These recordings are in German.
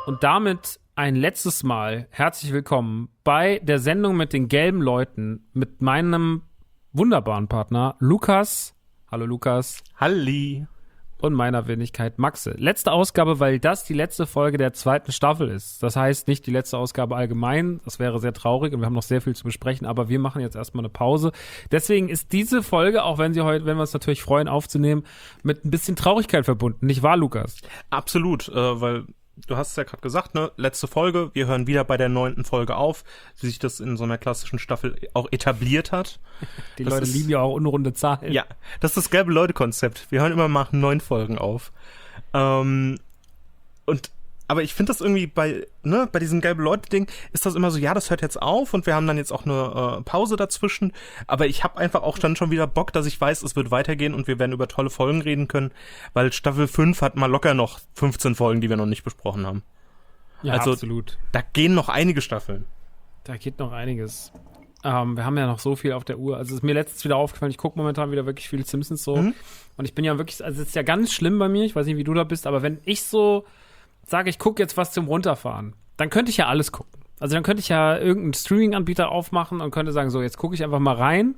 Und damit ein letztes Mal herzlich willkommen bei der Sendung mit den gelben Leuten mit meinem wunderbaren Partner Lukas. Hallo Lukas. Halli. Und meiner Wenigkeit Maxe. Letzte Ausgabe, weil das die letzte Folge der 2. Staffel ist. Das heißt nicht die letzte Ausgabe allgemein. Das wäre sehr traurig und wir haben noch sehr viel zu besprechen. Aber wir machen jetzt erstmal eine Pause. Deswegen ist diese Folge, auch wenn wir uns natürlich freuen aufzunehmen, mit ein bisschen Traurigkeit verbunden. Nicht wahr, Lukas? Absolut, weil du hast es ja gerade gesagt, ne? Letzte Folge. Wir hören wieder bei der 9. Folge auf, wie sich das in so einer klassischen Staffel auch etabliert hat. Die Leute lieben ja auch unrunde Zahlen. Ja, das ist das gelbe Leute-Konzept. Wir hören immer nach 9 Folgen auf. Aber ich finde das irgendwie bei diesem gelbe Leute-Ding ist das immer so, ja, das hört jetzt auf und wir haben dann jetzt auch eine Pause dazwischen. Aber ich habe einfach auch dann schon wieder Bock, dass ich weiß, es wird weitergehen und wir werden über tolle Folgen reden können, weil Staffel 5 hat mal locker noch 15 Folgen, die wir noch nicht besprochen haben. Ja, also, absolut. Da gehen noch einige Staffeln. Da geht noch einiges. Wir haben ja noch so viel auf der Uhr. Also es ist mir letztens wieder aufgefallen, ich gucke momentan wieder wirklich viele Simpsons so. Und ich bin ja wirklich, also es ist ja ganz schlimm bei mir, ich weiß nicht, wie du da bist, aber wenn ich so sage, ich gucke jetzt was zum Runterfahren, dann könnte ich ja alles gucken. Also dann könnte ich ja irgendeinen Streaming-Anbieter aufmachen und könnte sagen, so, jetzt gucke ich einfach mal rein.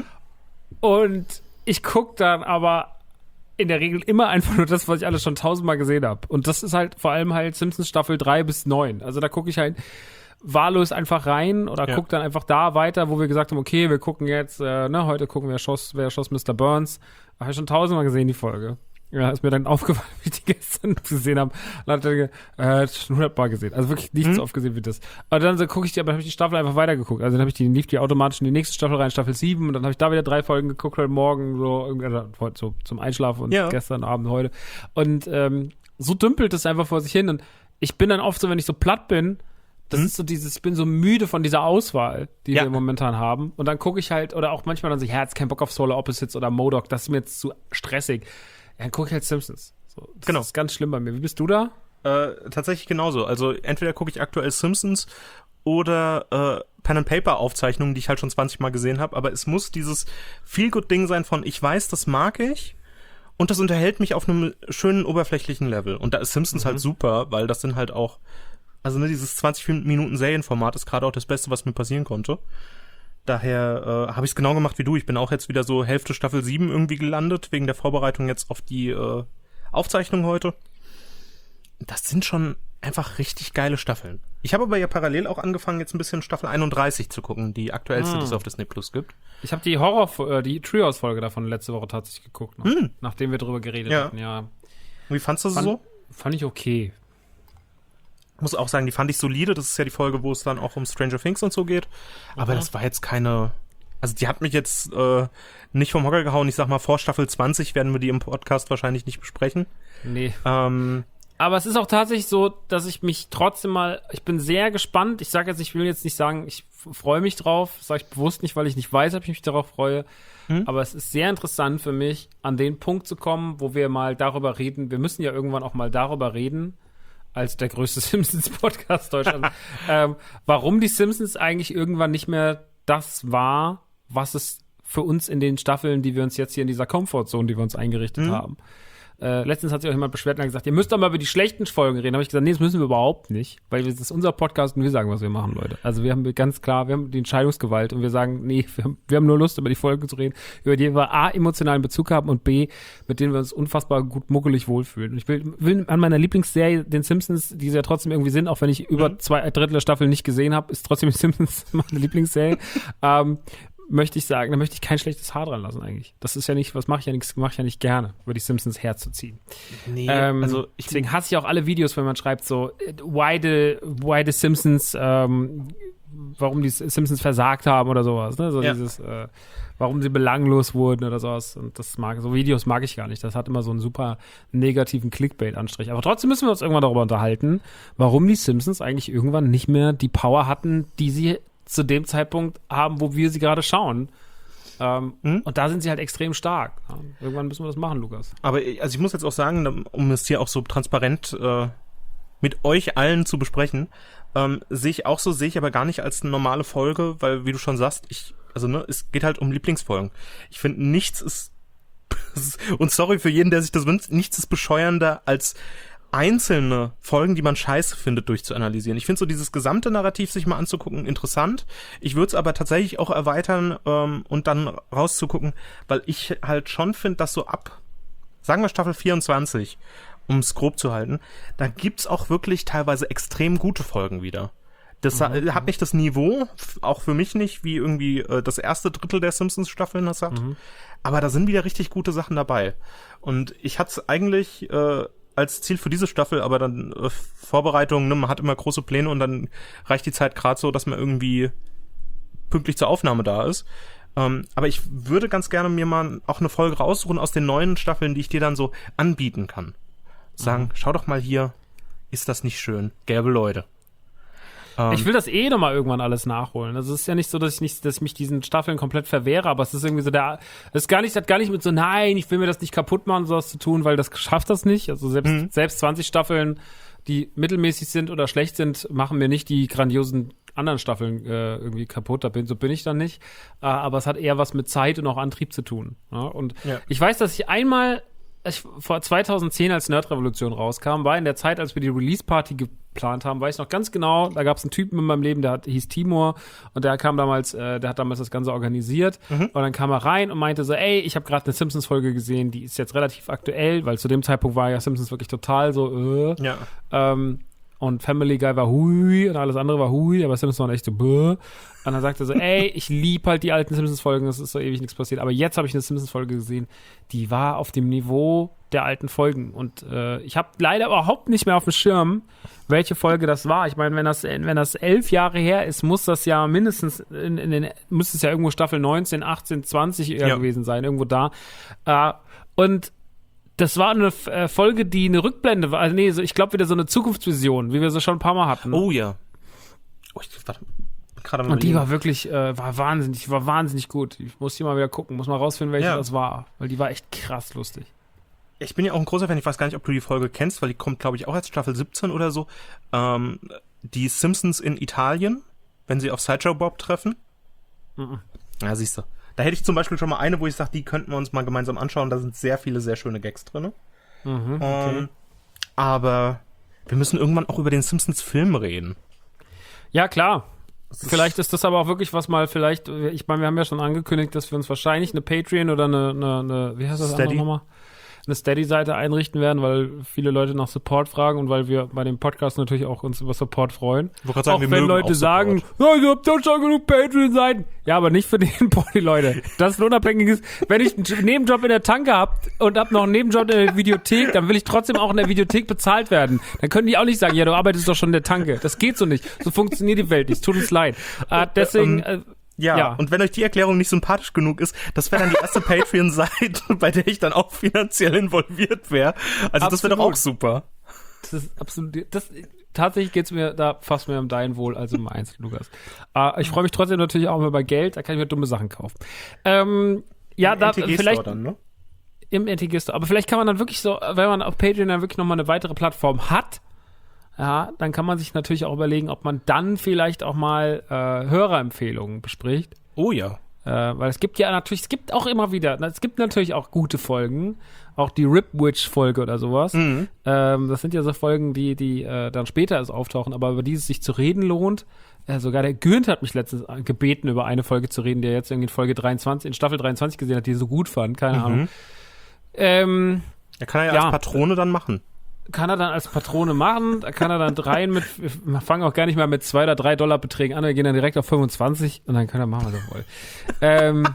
Und ich gucke dann aber in der Regel immer einfach nur das, was ich alles schon 1000-mal gesehen habe. Und das ist halt vor allem halt Simpsons Staffel 3 bis 9. Also da gucke ich halt wahllos einfach rein oder guck dann einfach da weiter, wo wir gesagt haben, okay, wir gucken jetzt, heute gucken wir wer schoss Mr. Burns. Habe ich schon 1000-mal gesehen, die Folge. Ja, ist mir dann aufgefallen, wie ich die gestern gesehen habe. Und dann habe ich schon 100-mal gesehen. Also wirklich nicht so oft gesehen wie das. Aber dann gucke ich habe ich die Staffel einfach weitergeguckt. Also dann lief die automatisch in die nächste Staffel rein, Staffel 7. Und dann habe ich da wieder 3 Folgen geguckt heute Morgen, so zum Einschlafen und gestern Abend, heute. Und so dümpelt es einfach vor sich hin. Und ich bin dann oft so, wenn ich so platt bin, das ist so ich bin so müde von dieser Auswahl, die wir momentan haben. Und dann gucke ich halt, oder auch manchmal dann so, jetzt kein Bock auf Solar Opposites oder MODOK, das ist mir jetzt zu stressig. Ja, dann gucke ich halt Simpsons. So, das ist ganz schlimm bei mir. Wie bist du da? Tatsächlich genauso. Also entweder gucke ich aktuell Simpsons oder Pen-and-Paper-Aufzeichnungen, die ich halt schon 20-mal gesehen habe. Aber es muss dieses Feel-Good-Ding sein von, ich weiß, das mag ich. Und das unterhält mich auf einem schönen, oberflächlichen Level. Und da ist Simpsons halt super, weil das sind halt auch, also dieses 20-Minuten-Serienformat ist gerade auch das Beste, was mir passieren konnte. Daher habe ich es genau gemacht wie du. Ich bin auch jetzt wieder so Hälfte Staffel 7 irgendwie gelandet, wegen der Vorbereitung jetzt auf die Aufzeichnung heute. Das sind schon einfach richtig geile Staffeln. Ich habe aber ja parallel auch angefangen, jetzt ein bisschen Staffel 31 zu gucken, die aktuellste, die es auf Disney Plus gibt. Ich habe die Treehouse-Folge davon letzte Woche tatsächlich geguckt, nachdem wir drüber geredet hatten, ja. Wie fandst du sie so? Fand ich okay. Muss auch sagen, die fand ich solide. Das ist ja die Folge, wo es dann auch um Stranger Things und so geht. Aber das war jetzt keine, also die hat mich jetzt nicht vom Hocker gehauen. Ich sag mal, vor Staffel 20 werden wir die im Podcast wahrscheinlich nicht besprechen. Nee. Aber es ist auch tatsächlich so, dass ich mich trotzdem ich bin sehr gespannt. Ich will jetzt nicht sagen, ich freue mich drauf. Das sage ich bewusst nicht, weil ich nicht weiß, ob ich mich darauf freue. Aber es ist sehr interessant für mich, an den Punkt zu kommen, wo wir mal darüber reden. Wir müssen ja irgendwann auch mal darüber reden, als der größte Simpsons-Podcast Deutschlands, warum die Simpsons eigentlich irgendwann nicht mehr das war, was es für uns in den Staffeln, die wir uns jetzt hier in dieser Comfortzone, die wir uns eingerichtet haben. Letztens hat sich auch jemand beschwert und gesagt, ihr müsst doch mal über die schlechten Folgen reden. Da habe ich gesagt, nee, das müssen wir überhaupt nicht, weil das ist unser Podcast und wir sagen, was wir machen, Leute. Also wir haben ganz klar, wir haben die Entscheidungsgewalt und wir sagen, nee, wir haben nur Lust, über die Folgen zu reden, über die wir A, emotionalen Bezug haben und B, mit denen wir uns unfassbar gut muckelig wohlfühlen. Und ich will an meiner Lieblingsserie, den Simpsons, die sie ja trotzdem irgendwie sind, auch wenn ich über 2/3 der Staffel nicht gesehen habe, ist trotzdem die Simpsons meine Lieblingsserie. Möchte ich sagen, da möchte ich kein schlechtes Haar dran lassen eigentlich. Das ist ja nicht, mache ich ja nicht gerne, über die Simpsons herzuziehen. Nee, also deswegen hasse ich auch alle Videos, wenn man schreibt so, why the Simpsons, warum die Simpsons versagt haben oder sowas, ne? So dieses, warum sie belanglos wurden oder sowas. Und so Videos mag ich gar nicht. Das hat immer so einen super negativen Clickbait-Anstrich. Aber trotzdem müssen wir uns irgendwann darüber unterhalten, warum die Simpsons eigentlich irgendwann nicht mehr die Power hatten, die sie zu dem Zeitpunkt haben, wo wir sie gerade schauen. Und da sind sie halt extrem stark. Irgendwann müssen wir das machen, Lukas. Aber also ich muss jetzt auch sagen, um es hier auch so transparent mit euch allen zu besprechen, sehe ich aber gar nicht als eine normale Folge, weil, wie du schon sagst, es geht halt um Lieblingsfolgen. Ich finde, nichts ist und sorry für jeden, der sich das wünscht, nichts ist bescheuernder als einzelne Folgen, die man scheiße findet, durchzuanalysieren. Ich finde so dieses gesamte Narrativ sich mal anzugucken interessant. Ich würde es aber tatsächlich auch erweitern und dann rauszugucken, weil ich halt schon finde, dass so ab, sagen wir Staffel 24, um es grob zu halten, da gibt's auch wirklich teilweise extrem gute Folgen wieder. Das hat nicht das Niveau, auch für mich nicht, wie irgendwie das erste Drittel der Simpsons-Staffeln das hat. Aber da sind wieder richtig gute Sachen dabei. Und ich hatte es eigentlich als Ziel für diese Staffel, aber dann Vorbereitung, ne, man hat immer große Pläne und dann reicht die Zeit gerade so, dass man irgendwie pünktlich zur Aufnahme da ist. Aber ich würde ganz gerne mir mal auch eine Folge raussuchen aus den neuen Staffeln, die ich dir dann so anbieten kann. Sagen, schau doch mal hier, ist das nicht schön? Gelbe Leute. Ich will das nochmal irgendwann alles nachholen. Also es ist ja nicht so, dass ich mich diesen Staffeln komplett verwehre, aber es ist irgendwie so hat gar nicht mit so, nein, ich will mir das nicht kaputt machen, sowas zu tun, weil das schafft das nicht. Also selbst 20 Staffeln, die mittelmäßig sind oder schlecht sind, machen mir nicht die grandiosen anderen Staffeln irgendwie kaputt. So bin ich dann nicht. Aber es hat eher was mit Zeit und auch Antrieb zu tun. Ja? Und ich weiß, dass ich vor 2010, als Nerd-Revolution rauskam, war in der Zeit, als wir die Release-Party geplant haben, weiß ich noch ganz genau, da gab es einen Typen in meinem Leben, hieß Timur und der hat damals das Ganze organisiert und dann kam er rein und meinte so, ey, ich habe gerade eine Simpsons-Folge gesehen, die ist jetzt relativ aktuell, weil zu dem Zeitpunkt war ja Simpsons wirklich total so, und Family Guy war hui und alles andere war hui, aber Simpsons waren echt so bäh. Und dann sagte er so, ey, ich liebe halt die alten Simpsons-Folgen, es ist so ewig nichts passiert. Aber jetzt habe ich eine Simpsons-Folge gesehen, die war auf dem Niveau der alten Folgen. Und ich habe leider überhaupt nicht mehr auf dem Schirm, welche Folge das war. Ich meine, wenn das 11 Jahre her ist, muss das ja mindestens, müsste es ja irgendwo Staffel 19, 18, 20 gewesen sein, irgendwo da. Und das war eine Folge, die eine Rückblende war. Also ich glaube wieder so eine Zukunftsvision, wie wir sie schon ein paar Mal hatten. Oh ja. Und die war wirklich, war wahnsinnig gut. Ich muss die mal wieder gucken, muss mal rausfinden, welche das war. Weil die war echt krass lustig. Ich bin ja auch ein großer Fan, ich weiß gar nicht, ob du die Folge kennst, weil die kommt, glaube ich, auch als Staffel 17 oder so. Die Simpsons in Italien, wenn sie auf Sideshow Bob treffen. Ja, siehst du. Da hätte ich zum Beispiel schon mal eine, wo ich sage, die könnten wir uns mal gemeinsam anschauen. Da sind sehr viele, sehr schöne Gags drin. Okay. Aber wir müssen irgendwann auch über den Simpsons-Film reden. Ja, klar. Vielleicht ist das aber auch wirklich was mal, ich meine, wir haben ja schon angekündigt, dass wir uns wahrscheinlich eine Patreon oder eine wie heißt das andere nochmal? Eine Steady-Seite einrichten werden, weil viele Leute nach Support fragen und weil wir bei dem Podcast natürlich auch uns über Support freuen. Ich wollte sagen, auch wenn Leute sagen, ja, ihr habt doch schon genug Patreon-Seiten. Ja, aber nicht für den Body, Leute. Das ist ein unabhängiges, wenn ich einen Nebenjob in der Tanke hab und hab noch einen Nebenjob in der Videothek, dann will ich trotzdem auch in der Videothek bezahlt werden. Dann können die auch nicht sagen, ja, du arbeitest doch schon in der Tanke. Das geht so nicht. So funktioniert die Welt nicht. Es tut uns leid. Deswegen... Ja, und wenn euch die Erklärung nicht sympathisch genug ist, das wäre dann die erste Patreon-Seite, bei der ich dann auch finanziell involviert wäre. Also absolut. Das wäre doch auch super. Das ist absolut, tatsächlich geht's mir da fast mehr um dein Wohl als um meins, Lukas. Ich freue mich trotzdem natürlich auch über Geld, da kann ich mir dumme Sachen kaufen. Vielleicht dann, ne? Im NTG Store. Aber vielleicht kann man dann wirklich so, wenn man auf Patreon dann wirklich nochmal eine weitere Plattform hat, ja, dann kann man sich natürlich auch überlegen, ob man dann vielleicht auch mal Hörerempfehlungen bespricht. Oh ja. Weil es gibt auch immer wieder, es gibt natürlich auch gute Folgen, auch die Ripwitch-Folge oder sowas. Das sind ja so Folgen, die dann später erst auftauchen, aber über die es sich zu reden lohnt. Sogar der Günd hat mich letztens gebeten, über eine Folge zu reden, der jetzt irgendwie in Staffel 23 gesehen hat, die er so gut fand, keine Ahnung. Er kann ja als Patrone dann machen. Kann er dann als Patrone machen, da kann er dann wir fangen auch gar nicht mal mit $2 oder $3 Beträgen an, wir gehen dann direkt auf 25 und dann kann er machen, was er will.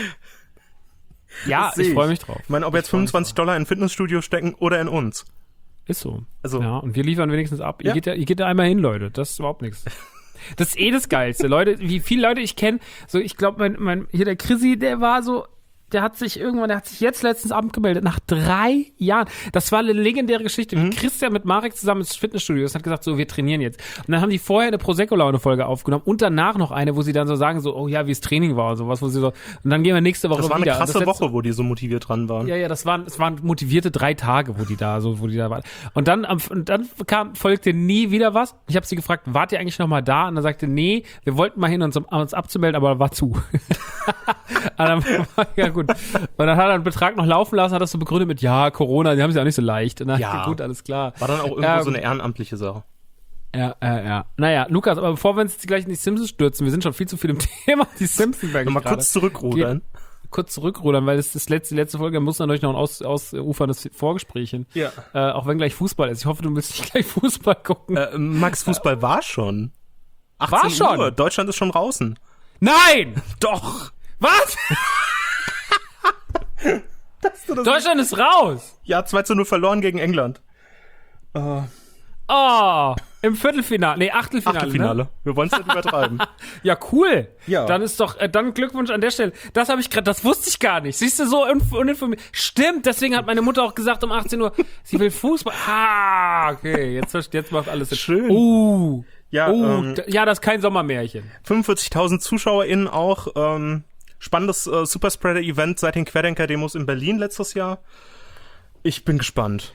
Ja, ich freue mich drauf. Ich meine, ob jetzt $25 in ein Fitnessstudio stecken oder in uns. Ist so. Also, ja, und wir liefern wenigstens ab. Ja. Ihr geht da einmal hin, Leute. Das ist überhaupt nichts. Das ist das Geilste. Leute, wie viele Leute ich kenne, so ich glaube, hier der Chrissy, der hat sich jetzt letztens abgemeldet, nach 3 Jahren. Das war eine legendäre Geschichte. Christian mit Marek zusammen ins Fitnessstudio. Das hat gesagt, so, wir trainieren jetzt. Und dann haben die vorher eine Prosecco-Laune-Folge aufgenommen und danach noch eine, wo sie dann so sagen, so, oh ja, wie es Training war und sowas, wo sie so, und dann gehen wir nächste Woche wieder. Das war eine krasse Woche, wo die so motiviert dran waren. Ja, es waren motivierte 3 Tage, wo die da waren. Und dann folgte nie wieder was. Ich habe sie gefragt, wart ihr eigentlich noch mal da? Und dann sagte, nee, wir wollten mal hin, uns abzumelden, aber war zu. Und dann war ja gut. gut. Und dann hat er einen Betrag noch laufen lassen, hat das so begründet mit, ja, Corona, die haben es ja auch nicht so leicht. Und dann gut, alles klar. War dann auch irgendwo so eine ehrenamtliche Sache. Ja. Naja, Lukas, aber bevor wir uns jetzt gleich in die Simpsons stürzen, wir sind schon viel zu viel im Thema, die Simpsons. Mal kurz zurückrudern. Kurz zurückrudern, weil das ist die letzte Folge, muss natürlich noch ein ausuferndes Vorgespräch hin. Ja. Auch wenn gleich Fußball ist. Ich hoffe, du willst nicht gleich Fußball gucken. Max, Fußball war schon. 18 war schon? Uhr. Deutschland ist schon draußen. Nein! Doch! Was? Deutschland ist raus! Ja, 2-0 verloren gegen England. Oh, im Viertelfinale, nee, Achtelfinale. Ne? Wir wollen es nicht übertreiben. Ja, cool. Ja. Dann ist doch, dann Glückwunsch an der Stelle. Das wusste ich gar nicht. Siehst du, so uninformiert. Stimmt, deswegen hat meine Mutter auch gesagt um 18 Uhr, sie will Fußball. Ah, okay, jetzt macht alles Sinn. Schön. Ja, ja, das ist kein Sommermärchen. 45.000 ZuschauerInnen auch. Spannendes Superspreader-Event seit den Querdenker-Demos in Berlin letztes Jahr. Ich bin gespannt.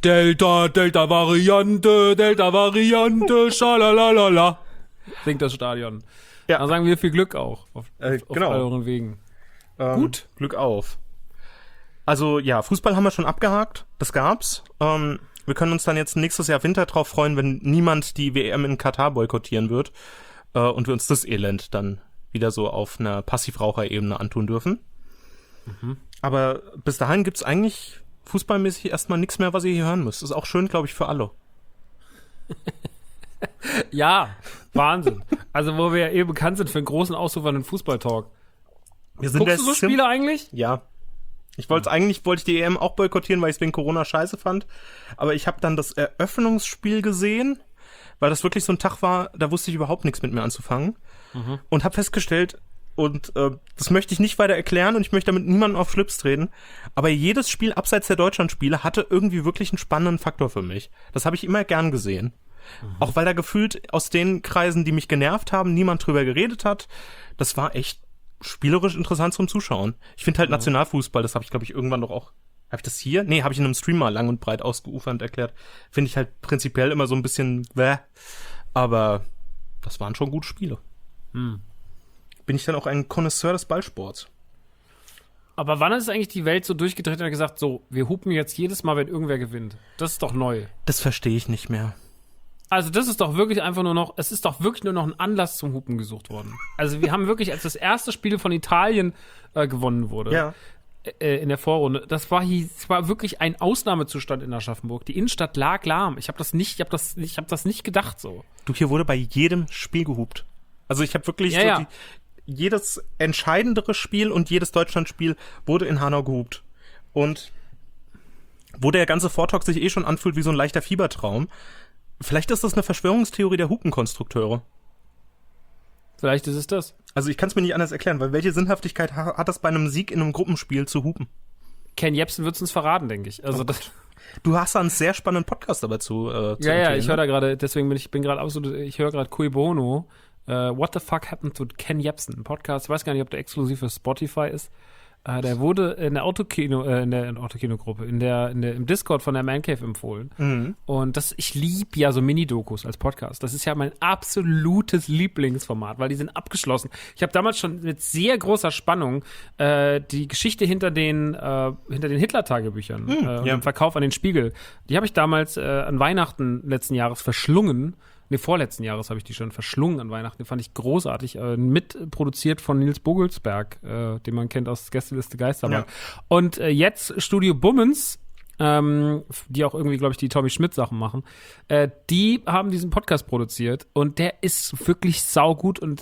Delta-Variante, schalalalala. Singt das Stadion. Ja. Da sagen wir viel Glück auch auf genau. euren Wegen. Gut. Glück auf. Also ja, Fußball haben wir schon abgehakt. Das gab's. Wir können uns dann jetzt nächstes Jahr Winter drauf freuen, wenn niemand die WM in Katar boykottieren wird und wir uns das Elend dann wieder so auf einer Passivraucherebene antun dürfen. Mhm. Aber bis dahin gibt's eigentlich fußballmäßig erstmal nichts mehr, was ihr hier hören müsst. Ist auch schön, glaube ich, für alle. Ja, Wahnsinn. Also wo wir ja bekannt sind für einen großen ausufernden Fußballtalk. Guckst du so Spiele eigentlich? Ja. Wollte ich die EM auch boykottieren, weil ich es wegen Corona scheiße fand. Aber ich habe dann das Eröffnungsspiel gesehen, weil das wirklich so ein Tag war, da wusste ich überhaupt nichts mit mir anzufangen. Mhm. Und habe festgestellt, und das möchte ich nicht weiter erklären und ich möchte damit niemanden auf Schlips treten, aber jedes Spiel abseits der Deutschlandspiele hatte irgendwie wirklich einen spannenden Faktor für mich. Das habe ich immer gern gesehen. Mhm. Auch weil da gefühlt aus den Kreisen, die mich genervt haben, niemand drüber geredet hat. Das war echt spielerisch interessant zum Zuschauen. Ich finde halt Nationalfußball, das habe ich, glaube ich, irgendwann doch auch. Habe ich das hier? Nee, habe ich in einem Stream mal lang und breit ausgeufernd erklärt. Finde ich halt prinzipiell immer so ein bisschen aber das waren schon gute Spiele. Bin ich dann auch ein Connoisseur des Ballsports. Aber wann ist eigentlich die Welt so durchgedreht und hat gesagt, so, wir hupen jetzt jedes Mal, wenn irgendwer gewinnt? Das ist doch neu. Das verstehe ich nicht mehr. Also das ist doch wirklich einfach nur noch, es ist doch wirklich nur noch ein Anlass zum Hupen gesucht worden. Also wir haben wirklich, als das erste Spiel von Italien gewonnen wurde, in der Vorrunde, das war wirklich ein Ausnahmezustand in Aschaffenburg. Die Innenstadt lag lahm. Ich habe das nicht gedacht so. Du, hier wurde bei jedem Spiel gehupt. Also ich habe wirklich jedes entscheidendere Spiel und jedes Deutschlandspiel wurde in Hanau gehupt. Und wo der ganze Vortalk sich schon anfühlt wie so ein leichter Fiebertraum, vielleicht ist das eine Verschwörungstheorie der Hupenkonstrukteure. Vielleicht ist es das. Also ich kann es mir nicht anders erklären, weil welche Sinnhaftigkeit hat das bei einem Sieg in einem Gruppenspiel zu hupen? Ken Jebsen wird es uns verraten, denke ich. Also du hast da einen sehr spannenden Podcast dabei zu ich höre da gerade, deswegen bin gerade absolut, ich höre gerade Cui Bono, What the fuck happened to Ken Jebsen? Ein Podcast, ich weiß gar nicht, ob der exklusiv für Spotify ist. Der wurde in der Autokino-Gruppe, im Discord von der Man Cave empfohlen. Mhm. Und ich liebe ja so Mini-Dokus als Podcast. Das ist ja mein absolutes Lieblingsformat, weil die sind abgeschlossen. Ich habe damals schon mit sehr großer Spannung die Geschichte hinter den Hitler-Tagebüchern und dem Verkauf an den Spiegel. Die habe ich damals an Weihnachten letzten Jahres verschlungen. Vorletzten Jahres habe ich die schon verschlungen an Weihnachten. Die fand ich großartig. Mitproduziert von Nils Bogelsberg, den man kennt aus Gästeliste Geisterbahn. Ja. Und jetzt Studio Bummens, die auch irgendwie, glaube ich, die Tommy Schmidt-Sachen machen, die haben diesen Podcast produziert und der ist wirklich saugut und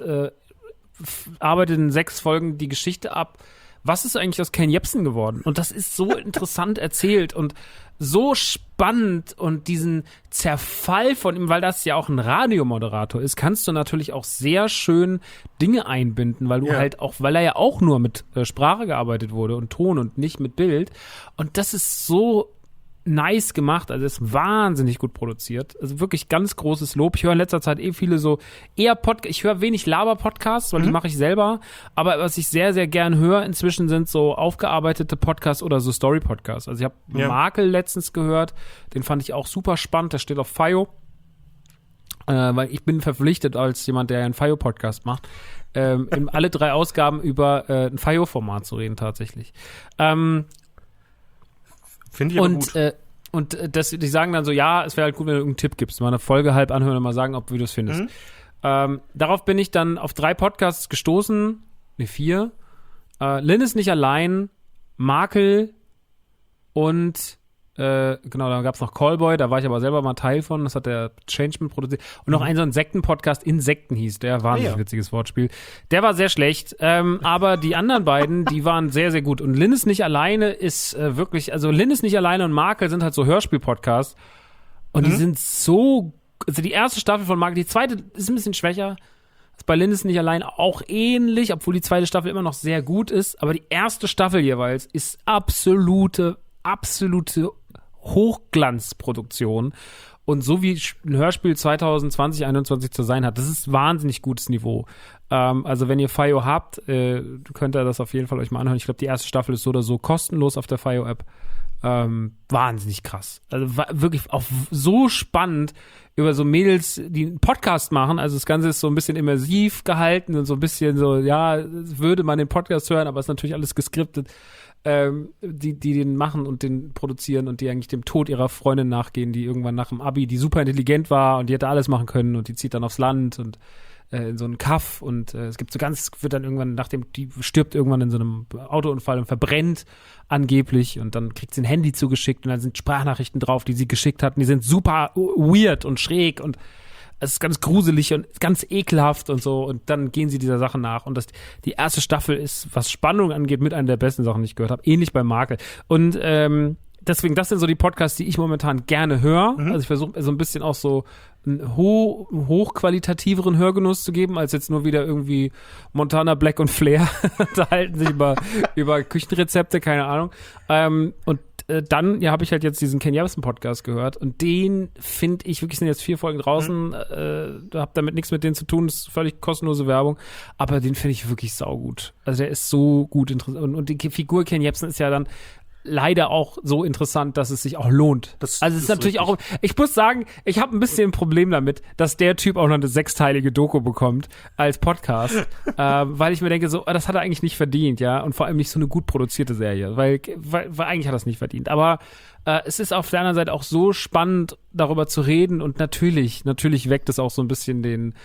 arbeitet in 6 Folgen die Geschichte ab. Was ist eigentlich aus Ken Jebsen geworden? Und das ist so interessant erzählt und so spannend und diesen Zerfall von ihm, weil das ja auch ein Radiomoderator ist, kannst du natürlich auch sehr schön Dinge einbinden, weil weil er ja auch nur mit Sprache gearbeitet wurde und Ton und nicht mit Bild. Und das ist so nice gemacht, also ist wahnsinnig gut produziert. Also wirklich ganz großes Lob. Ich höre in letzter Zeit viele so eher ich höre wenig Laber-Podcasts, weil die mache ich selber, aber was ich sehr, sehr gern höre inzwischen sind so aufgearbeitete Podcasts oder so Story-Podcasts. Also ich habe Makel letztens gehört, den fand ich auch super spannend, der steht auf FIO. weil ich bin verpflichtet als jemand, der einen FIO-Podcast macht, in alle 3 Ausgaben über ein FIO-Format zu reden tatsächlich. Finde ich aber gut. Die sagen dann so, ja, es wäre halt gut, wenn du irgendeinen Tipp gibst. Mal eine Folge halb anhören und mal sagen, wie du es findest. Darauf bin ich dann auf 3 Podcasts gestoßen, 4. Lynn ist nicht allein, Makel und genau, dann gab es noch Callboy, da war ich aber selber mal Teil von, das hat der Changeman produziert. Und noch ein so ein Sekten-Podcast, Insekten hieß der, wahnsinnig witziges Wortspiel. Der war sehr schlecht, aber die anderen beiden, die waren sehr, sehr gut. Und Lynn ist nicht alleine ist wirklich, also Lynn ist nicht alleine und Makel sind halt so Hörspiel-Podcasts und die sind so, also die erste Staffel von Makel, die zweite ist ein bisschen schwächer, ist bei Lynn ist nicht allein auch ähnlich, obwohl die zweite Staffel immer noch sehr gut ist, aber die erste Staffel jeweils ist absolute Hochglanzproduktion und so wie ein Hörspiel 2020, 2021 zu sein hat, das ist wahnsinnig gutes Niveau. Also wenn ihr FIO habt, könnt ihr das auf jeden Fall euch mal anhören. Ich glaube, die erste Staffel ist so oder so kostenlos auf der FIO-App. Wahnsinnig krass. Also wirklich auch so spannend über so Mädels, die einen Podcast machen. Also das Ganze ist so ein bisschen immersiv gehalten und so ein bisschen so, ja, würde man den Podcast hören, aber ist natürlich alles geskriptet. Die den machen und den produzieren und die eigentlich dem Tod ihrer Freundin nachgehen, die irgendwann nach dem Abi, die super intelligent war und die hätte alles machen können und die zieht dann aufs Land und in so einen Kaff und es gibt so ganz, wird dann irgendwann, die stirbt irgendwann in so einem Autounfall und verbrennt angeblich und dann kriegt sie ein Handy zugeschickt und dann sind Sprachnachrichten drauf, die sie geschickt hat und die sind super weird und schräg und es ist ganz gruselig und ganz ekelhaft und so und dann gehen sie dieser Sache nach und die erste Staffel ist, was Spannung angeht, mit einer der besten Sachen, die ich gehört habe, ähnlich bei Makel und deswegen, das sind so die Podcasts, die ich momentan gerne höre, also ich versuche so ein bisschen auch so einen hochqualitativeren Hörgenuss zu geben, als jetzt nur wieder irgendwie Montana Black und Flair unterhalten sich über Küchenrezepte, keine Ahnung und dann, ja, habe ich halt jetzt diesen Ken Jebsen Podcast gehört und den finde ich wirklich, sind jetzt 4 Folgen draußen, hab damit nichts mit denen zu tun, das ist völlig kostenlose Werbung, aber den finde ich wirklich saugut. Also der ist so gut interessant und die Figur Ken Jebsen ist ja dann leider auch so interessant, dass es sich auch lohnt. Also es ist natürlich richtig. Auch, ich muss sagen, ich habe ein bisschen ein Problem damit, dass der Typ auch noch eine 6-teilige Doku bekommt als Podcast, weil ich mir denke so, das hat er eigentlich nicht verdient, ja, und vor allem nicht so eine gut produzierte Serie, weil eigentlich hat er es nicht verdient, aber es ist auf der anderen Seite auch so spannend, darüber zu reden und natürlich weckt es auch so ein bisschen den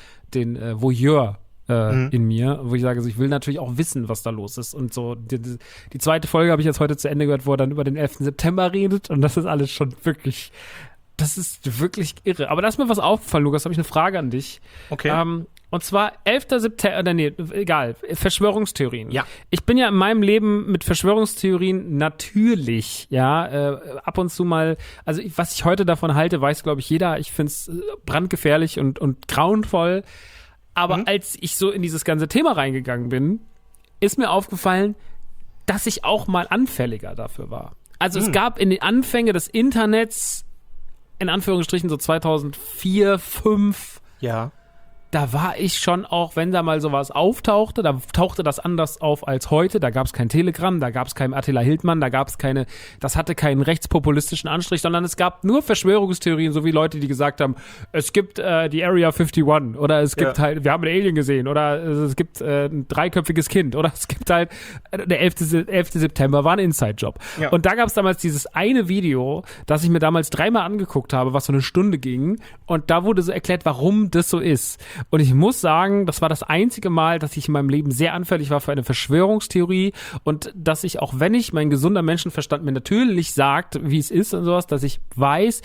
Voyeur in mir, wo ich sage, ich will natürlich auch wissen, was da los ist und so. Die zweite Folge habe ich jetzt heute zu Ende gehört, wo er dann über den 11. September redet und das ist alles schon wirklich, das ist wirklich irre. Aber da ist mir was aufgefallen, Lukas, habe ich eine Frage an dich. Okay. Und zwar 11. September, egal, Verschwörungstheorien. Ja. Ich bin ja in meinem Leben mit Verschwörungstheorien natürlich, ja, ab und zu mal, also was ich heute davon halte, weiß, glaube ich, jeder. Ich finde es brandgefährlich und grauenvoll. Aber als ich so in dieses ganze Thema reingegangen bin, ist mir aufgefallen, dass ich auch mal anfälliger dafür war. Also es gab in den Anfängen des Internets, in Anführungsstrichen so 2004, 2005, ja. Da war ich schon auch, wenn da mal sowas auftauchte, da tauchte das anders auf als heute. Da gab es kein Telegram, da gab es keinen Attila Hildmann, das hatte keinen rechtspopulistischen Anstrich, sondern es gab nur Verschwörungstheorien, so wie Leute, die gesagt haben, es gibt die Area 51 oder es gibt halt, wir haben einen Alien gesehen oder es gibt ein 3-köpfiges Kind oder es gibt halt, der 11. September war ein Inside-Job. Ja. Und da gab es damals dieses eine Video, das ich mir damals 3-mal angeguckt habe, was so eine Stunde ging und da wurde so erklärt, warum das so ist. Und ich muss sagen, das war das einzige Mal, dass ich in meinem Leben sehr anfällig war für eine Verschwörungstheorie und dass ich, auch wenn ich mein gesunder Menschenverstand mir natürlich sagt, wie es ist und sowas, dass ich weiß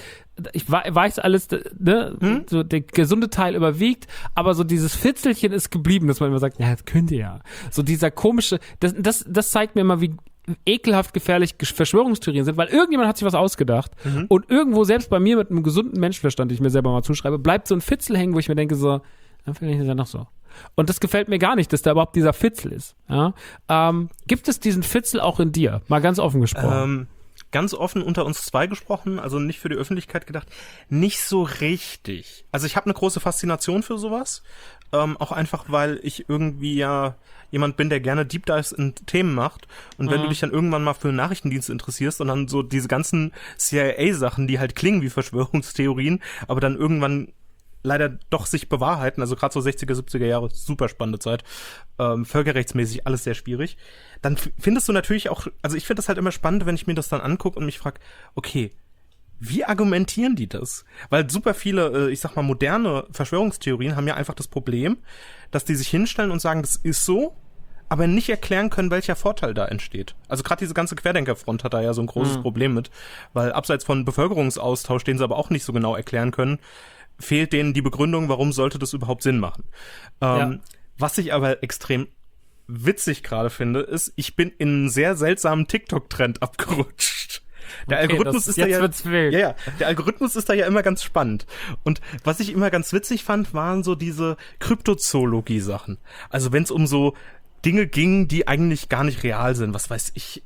alles, ne, so der gesunde Teil überwiegt, aber so dieses Fitzelchen ist geblieben, dass man immer sagt, ja, das könnte ja. So dieser komische, das zeigt mir immer, wie ekelhaft gefährlich Verschwörungstheorien sind, weil irgendjemand hat sich was ausgedacht und irgendwo, selbst bei mir mit einem gesunden Menschenverstand, den ich mir selber mal zuschreibe, bleibt so ein Fitzel hängen, wo ich mir denke so, vielleicht ist er noch so. Und das gefällt mir gar nicht, dass da überhaupt dieser Fitzel ist. Ja? Gibt es diesen Fitzel auch in dir? Mal ganz offen gesprochen. Ganz offen unter uns 2 gesprochen, also nicht für die Öffentlichkeit gedacht, nicht so richtig. Also ich habe eine große Faszination für sowas, auch einfach, weil ich irgendwie ja jemand bin, der gerne Deep Dives in Themen macht und wenn du dich dann irgendwann mal für Nachrichtendienste interessierst und dann so diese ganzen CIA-Sachen, die halt klingen wie Verschwörungstheorien, aber dann irgendwann leider doch sich bewahrheiten. Also gerade so 60er, 70er Jahre, super spannende Zeit. Völkerrechtsmäßig alles sehr schwierig. Dann findest du natürlich auch, also ich finde das halt immer spannend, wenn ich mir das dann angucke und mich frage, okay, wie argumentieren die das? Weil super viele, ich sag mal, moderne Verschwörungstheorien haben ja einfach das Problem, dass die sich hinstellen und sagen, das ist so, aber nicht erklären können, welcher Vorteil da entsteht. Also gerade diese ganze Querdenkerfront hat da ja so ein großes Problem mit, weil abseits von Bevölkerungsaustausch, den sie aber auch nicht so genau erklären können, fehlt denen die Begründung, warum sollte das überhaupt Sinn machen. Was ich aber extrem witzig gerade finde, ist, ich bin in einen sehr seltsamen TikTok-Trend abgerutscht. Der Algorithmus ist da ja, der Algorithmus ist da ja immer ganz spannend. Und was ich immer ganz witzig fand, waren so diese Kryptozoologie-Sachen. Also wenn es um so Dinge ging, die eigentlich gar nicht real sind. Was weiß ich,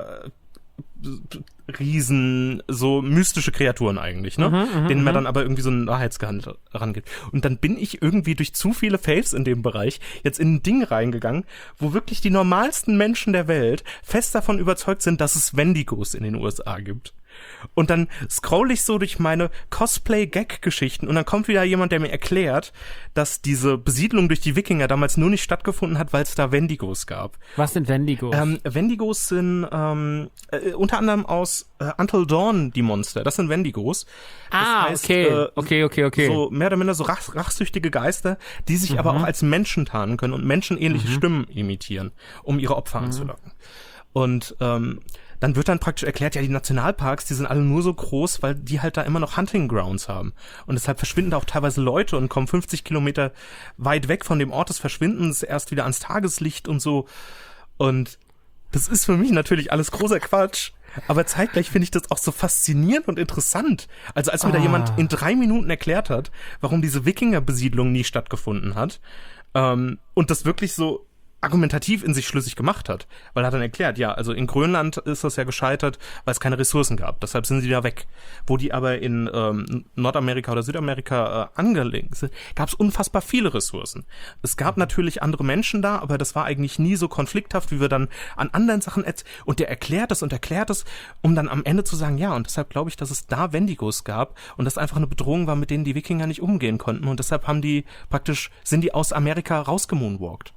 Riesen, so mystische Kreaturen eigentlich, ne? Denen man dann aber irgendwie so einen Wahrheitsgehalt rangibt. Und dann bin ich irgendwie durch zu viele Faves in dem Bereich jetzt in ein Ding reingegangen, wo wirklich die normalsten Menschen der Welt fest davon überzeugt sind, dass es Wendigos in den USA gibt. Und dann scroll ich so durch meine Cosplay-Gag-Geschichten und dann kommt wieder jemand, der mir erklärt, dass diese Besiedlung durch die Wikinger damals nur nicht stattgefunden hat, weil es da Wendigos gab. Was sind Wendigos? Wendigos sind unter anderem aus Until Dawn die Monster. Das sind Wendigos. Das heißt, okay. So mehr oder minder so rachsüchtige Geister, die sich aber auch als Menschen tarnen können und menschenähnliche Stimmen imitieren, um ihre Opfer anzulocken. Und dann wird dann praktisch erklärt, ja, die Nationalparks, die sind alle nur so groß, weil die halt da immer noch Hunting Grounds haben. Und deshalb verschwinden da auch teilweise Leute und kommen 50 Kilometer weit weg von dem Ort des Verschwindens erst wieder ans Tageslicht und so. Und das ist für mich natürlich alles großer Quatsch. Aber zeitgleich finde ich das auch so faszinierend und interessant. Also als mir da jemand in 3 Minuten erklärt hat, warum diese Wikingerbesiedlung nie stattgefunden hat, und das wirklich so argumentativ in sich schlüssig gemacht hat, weil er hat dann erklärt, ja, also in Grönland ist das ja gescheitert, weil es keine Ressourcen gab, deshalb sind sie da weg. Wo die aber in Nordamerika oder Südamerika angelegt sind, gab es unfassbar viele Ressourcen. Es gab natürlich andere Menschen da, aber das war eigentlich nie so konflikthaft, wie wir dann an anderen Sachen und der erklärt es, um dann am Ende zu sagen, ja, und deshalb glaube ich, dass es da Wendigos gab und das einfach eine Bedrohung war, mit denen die Wikinger nicht umgehen konnten und deshalb sind die aus Amerika rausgemoonwalkt.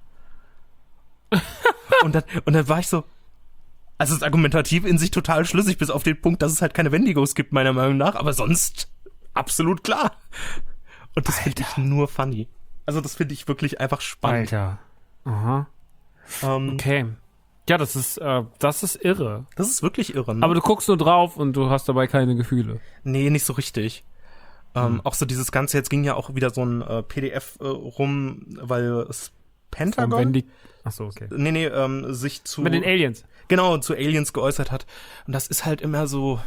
und dann war ich so, also es ist argumentativ in sich total schlüssig, bis auf den Punkt, dass es halt keine Wendigos gibt, meiner Meinung nach, aber sonst absolut klar. Und das finde ich nur funny. Also das finde ich wirklich einfach spannend. Alter. Aha. Okay. Ja, das ist irre. Das ist wirklich irre, ne? Aber du guckst nur drauf und du hast dabei keine Gefühle. Nee, nicht so richtig. Auch so dieses Ganze, jetzt ging ja auch wieder so ein PDF rum, weil es Pentagon? Achso, okay. Sich zu... Mit den Aliens. Genau, zu Aliens geäußert hat. Und das ist halt immer so...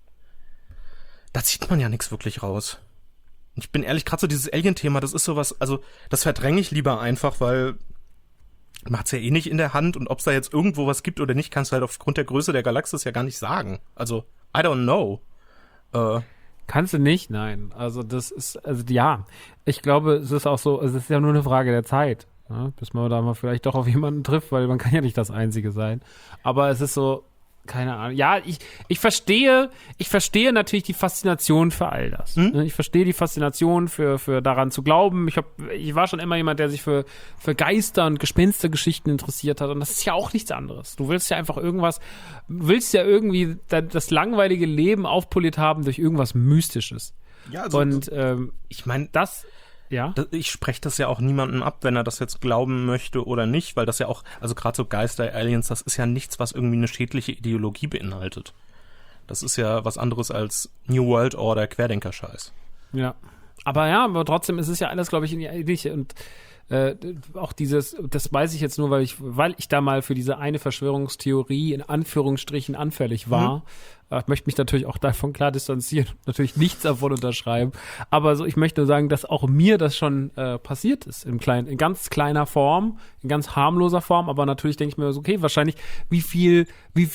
Da zieht man ja nichts wirklich raus. Ich bin ehrlich, gerade so dieses Alien-Thema, das ist sowas, also das verdränge ich lieber einfach, weil macht's ja eh nicht in der Hand und ob es da jetzt irgendwo was gibt oder nicht, kannst du halt aufgrund der Größe der Galaxis ja gar nicht sagen. Also, I don't know. Kannst du nicht? Nein. Also ja. Ich glaube, es ist auch so, es ist ja nur eine Frage der Zeit. Ja, bis man da mal vielleicht doch auf jemanden trifft, weil man kann ja nicht das Einzige sein. Aber es ist so, keine Ahnung. Ja, ich verstehe natürlich die Faszination für all das. Ich verstehe die Faszination für daran zu glauben. Ich war schon immer jemand, der sich für Geister und Gespenstergeschichten interessiert hat. Und das ist ja auch nichts anderes. Du willst ja einfach irgendwie das langweilige Leben aufpoliert haben durch irgendwas Mystisches. Ja, also, und ich meine, ja. Ich spreche das ja auch niemandem ab, wenn er das jetzt glauben möchte oder nicht, weil das ja auch, also gerade so Geister, Aliens, das ist ja nichts, was irgendwie eine schädliche Ideologie beinhaltet. Das ist ja was anderes als New World Order, Querdenker-Scheiß. Ja. Aber trotzdem ist es ja alles, glaube ich, ähnlich und auch das weiß ich jetzt nur, weil ich da mal für diese eine Verschwörungstheorie in Anführungsstrichen anfällig war. Ich möchte mich natürlich auch davon klar distanzieren, natürlich nichts davon unterschreiben. Aber so, ich möchte nur sagen, dass auch mir das schon passiert ist, in ganz kleiner Form, in ganz harmloser Form. Aber natürlich denke ich mir so, okay, wahrscheinlich wie viel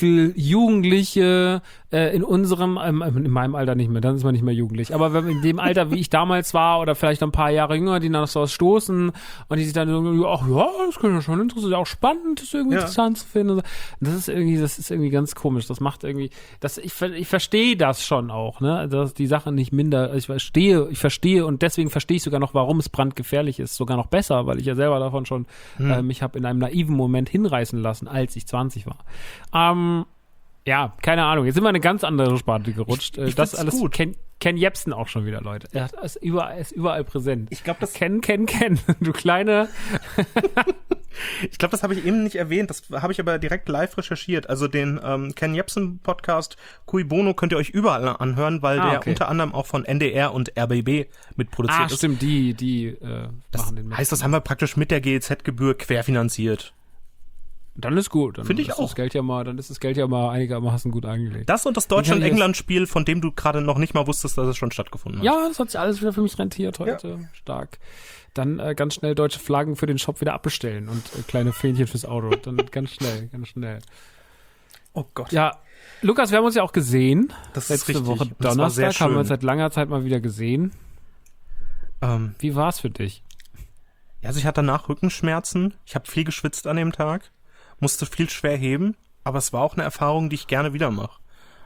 Jugendliche in meinem Alter nicht mehr, dann ist man nicht mehr jugendlich. Aber wenn in dem Alter, wie ich damals war, oder vielleicht ein paar Jahre jünger, die dann noch so was stoßen und die sich dann so, ach ja, das könnte ja schon interessant, auch spannend, das irgendwie interessant zu finden. Das ist irgendwie ganz komisch. Das macht irgendwie, ich verstehe das schon auch, ne, dass die Sache nicht minder, ich verstehe und deswegen verstehe ich sogar noch, warum es brandgefährlich ist, sogar noch besser, weil ich ja selber davon schon mich habe in einem naiven Moment hinreißen lassen, als ich 20 war. Ja, keine Ahnung, jetzt sind wir in eine ganz andere Sparte gerutscht. Ich das alles gut. Ken Jebsen auch schon wieder, Leute. Er ist überall präsent. Ich glaube, das Ken, du kleine. Ich glaube, das habe ich eben nicht erwähnt, das habe ich aber direkt live recherchiert. Also den Ken Jebsen Podcast Cui Bono könnt ihr euch überall anhören, weil der unter anderem auch von NDR und RBB mitproduziert ist. Stimmt, die machen den mit. Heißt, das haben wir praktisch mit der GEZ-Gebühr querfinanziert. Dann ist gut. Finde ich auch. Dann ist das Geld ja mal einigermaßen gut angelegt. Das und das Deutschland-England-Spiel, von dem du gerade noch nicht mal wusstest, dass es schon stattgefunden hat. Ja, das hat sich alles wieder für mich rentiert heute. Ja. Stark. Dann ganz schnell deutsche Flaggen für den Shop wieder abbestellen und kleine Fähnchen fürs Auto. Dann ganz schnell. Oh Gott. Ja, Lukas, wir haben uns ja auch gesehen. Das ist letzte richtig. Woche Donnerstag haben wir uns seit langer Zeit mal wieder gesehen. Wie war's für dich? Ja, also ich hatte danach Rückenschmerzen. Ich habe viel geschwitzt an dem Tag. Musste viel schwer heben, aber es war auch eine Erfahrung, die ich gerne wieder mache.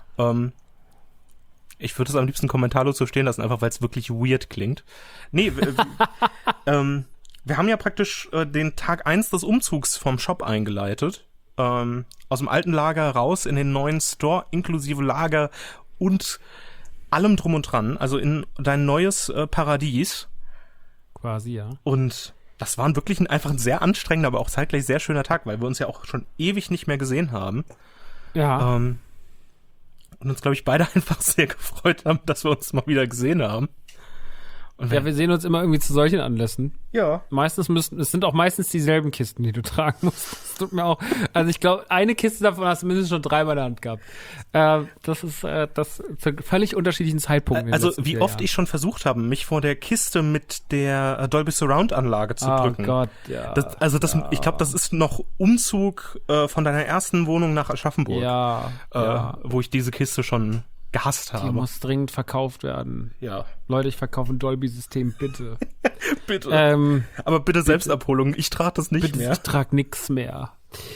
Ich würde es am liebsten kommentarlos so stehen lassen, einfach weil es wirklich weird klingt. Nee, wir haben ja praktisch den Tag 1 des Umzugs vom Shop eingeleitet. Aus dem alten Lager raus in den neuen Store, inklusive Lager und allem drum und dran. Also in dein neues Paradies. Quasi, ja. Und das war wirklich einfach ein sehr anstrengender, aber auch zeitgleich sehr schöner Tag, weil wir uns ja auch schon ewig nicht mehr gesehen haben. Ja. Und uns, glaube ich, beide einfach sehr gefreut haben, dass wir uns mal wieder gesehen haben. Und ja, wir sehen uns immer irgendwie zu solchen Anlässen. Ja. Es sind auch meistens dieselben Kisten, die du tragen musst. Das tut mir auch, also ich glaube, eine Kiste davon hast du mindestens schon 3 in der Hand gehabt. Das ist das zu völlig unterschiedlichen Zeitpunkten. Also wie oft ich schon versucht habe, mich vor der Kiste mit der Dolby Surround Anlage zu drücken. Oh Gott, ja. Ich glaube, das ist noch Umzug von deiner ersten Wohnung nach Aschaffenburg. Ja. Wo ich diese Kiste schon gehasst habe. Die muss dringend verkauft werden. Ja. Leute, ich verkaufe ein Dolby-System, bitte. Bitte. Aber bitte Selbstabholung. Ich trage das nicht mehr. Ich trage nix mehr.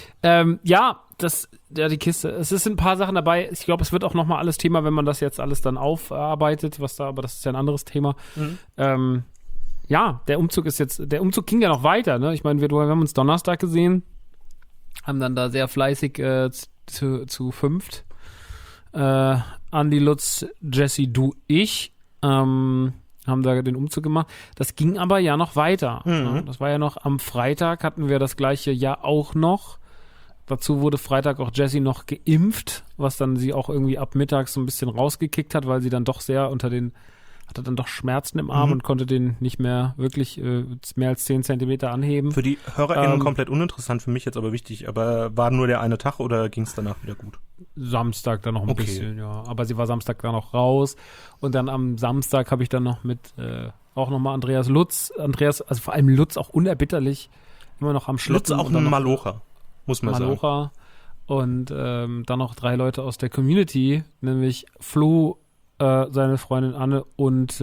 Die Kiste. Es sind ein paar Sachen dabei. Ich glaube, es wird auch nochmal alles Thema, wenn man das jetzt alles dann aufarbeitet, aber das ist ja ein anderes Thema. Der Umzug ging ja noch weiter, ne? Ich meine, wir haben uns Donnerstag gesehen, haben dann da sehr fleißig zu fünft. Andi, Lutz, Jesse, du, ich haben da den Umzug gemacht. Das ging aber ja noch weiter. Mhm. Das war ja noch am Freitag, hatten wir das gleiche ja auch noch. Dazu wurde Freitag auch Jessie noch geimpft, was dann sie auch irgendwie ab mittags so ein bisschen rausgekickt hat, weil sie dann doch sehr hatte dann doch Schmerzen im Arm und konnte den nicht mehr wirklich mehr als 10 Zentimeter anheben. Für die HörerInnen komplett uninteressant, für mich jetzt aber wichtig. Aber war nur der eine Tag oder ging es danach wieder gut? Samstag dann noch ein bisschen, ja. Aber sie war Samstag dann noch raus. Und dann am Samstag habe ich dann noch mit auch nochmal Andreas, also vor allem Lutz, auch unerbitterlich, immer noch am Schlitzen. Lutz auch ein Malocher, muss man sagen. Malocher. Und dann noch 3 Leute aus der Community, nämlich Flo, seine Freundin Anne und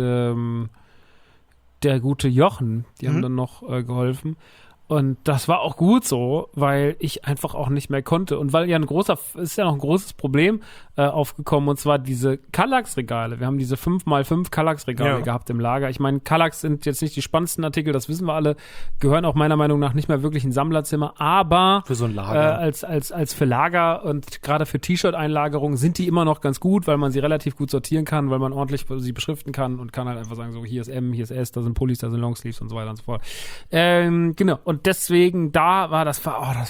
der gute Jochen, die haben dann noch geholfen. Und das war auch gut so, weil ich einfach auch nicht mehr konnte. Und weil ja ist ja noch ein großes Problem aufgekommen, und zwar diese Kallax-Regale. Wir haben diese 5x5 Kallax-Regale gehabt im Lager. Ich meine, Kallax sind jetzt nicht die spannendsten Artikel, das wissen wir alle, gehören auch meiner Meinung nach nicht mehr wirklich in Sammlerzimmer, aber für so ein Lager. Als für Lager und gerade für T-Shirt-Einlagerungen sind die immer noch ganz gut, weil man sie relativ gut sortieren kann, weil man ordentlich sie beschriften kann und kann halt einfach sagen, so hier ist M, hier ist S, da sind Pullis, da sind Longsleeves und so weiter und so fort. Genau. Und deswegen, war das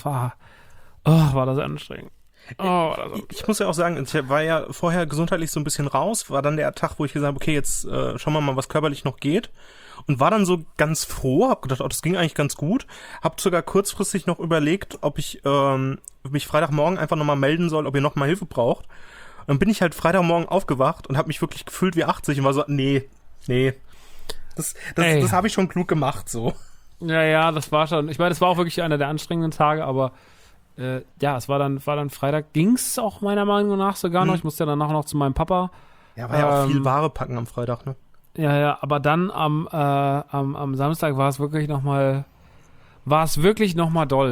anstrengend. Ich muss ja auch sagen, ich war ja vorher gesundheitlich so ein bisschen raus, war dann der Tag, wo ich gesagt habe, okay, jetzt schauen wir mal, was körperlich noch geht. Und war dann so ganz froh, hab gedacht, das ging eigentlich ganz gut. Hab sogar kurzfristig noch überlegt, ob ich mich Freitagmorgen einfach nochmal melden soll, ob ihr nochmal Hilfe braucht. Und dann bin ich halt Freitagmorgen aufgewacht und habe mich wirklich gefühlt wie 80 und war so, nee. Das habe ich schon klug gemacht, so. Ja, das war schon. Ich meine, das war auch wirklich einer der anstrengenden Tage, aber es war dann Freitag. Ging's auch meiner Meinung nach sogar noch. Ich musste ja danach noch zu meinem Papa. Ja, war ja auch viel Ware packen am Freitag, ne? Ja, aber dann am Samstag war es wirklich noch mal doll.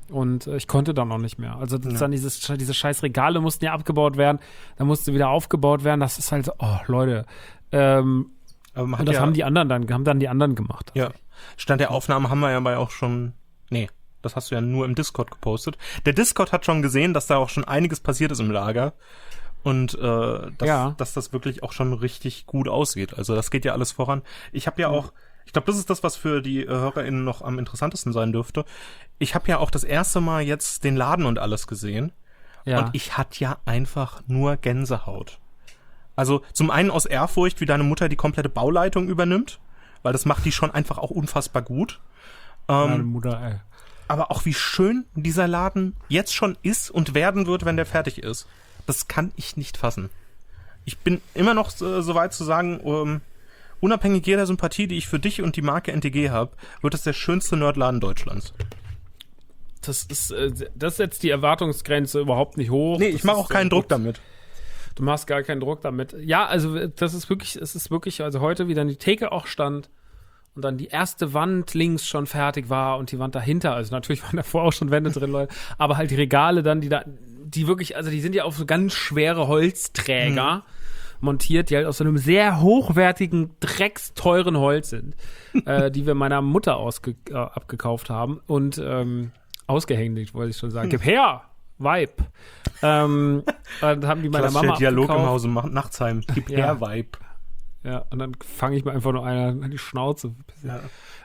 Und ich konnte dann noch nicht mehr. Also dann diese scheiß Regale mussten ja abgebaut werden, dann musste wieder aufgebaut werden. Das ist halt so, oh Leute. Und das haben die anderen die anderen gemacht. Ja. Stand der Aufnahme haben wir ja bei auch schon, das hast du ja nur im Discord gepostet. Der Discord hat schon gesehen, dass da auch schon einiges passiert ist im Lager. Und dass das wirklich auch schon richtig gut aussieht. Also das geht ja alles voran. Ich habe ja auch, ich glaube, das ist das, was für die HörerInnen noch am interessantesten sein dürfte. Ich habe ja auch das erste Mal jetzt den Laden und alles gesehen. Ja. Und ich hatte ja einfach nur Gänsehaut. Also zum einen aus Ehrfurcht, wie deine Mutter die komplette Bauleitung übernimmt, weil das macht die schon einfach auch unfassbar gut. Meine Mutter, ey. Aber auch wie schön dieser Laden jetzt schon ist und werden wird, wenn der fertig ist. Das kann ich nicht fassen. Ich bin immer noch so weit zu sagen, unabhängig jeder Sympathie, die ich für dich und die Marke NTG habe, wird es der schönste Nerdladen Deutschlands. Das setzt die Erwartungsgrenze überhaupt nicht hoch. Nee, ich mache auch keinen Druck damit. Du machst gar keinen Druck damit. Ja, also es ist wirklich, also heute, wie dann die Theke auch stand und dann die erste Wand links schon fertig war und die Wand dahinter, also natürlich waren davor auch schon Wände drin, Leute, aber halt die Regale dann, die wirklich, also die sind ja auf so ganz schwere Holzträger montiert, die halt aus so einem sehr hochwertigen, drecksteuren Holz sind, die wir meiner Mutter abgekauft haben und ausgehändigt, wollte ich schon sagen. Gib her! Vibe. Dann haben die meiner Mama Dialog abgekauft. Im Hause Nachtsheim. Gib her, Vibe. Ja, und dann fange ich mir einfach nur einer an die Schnauze. Ja.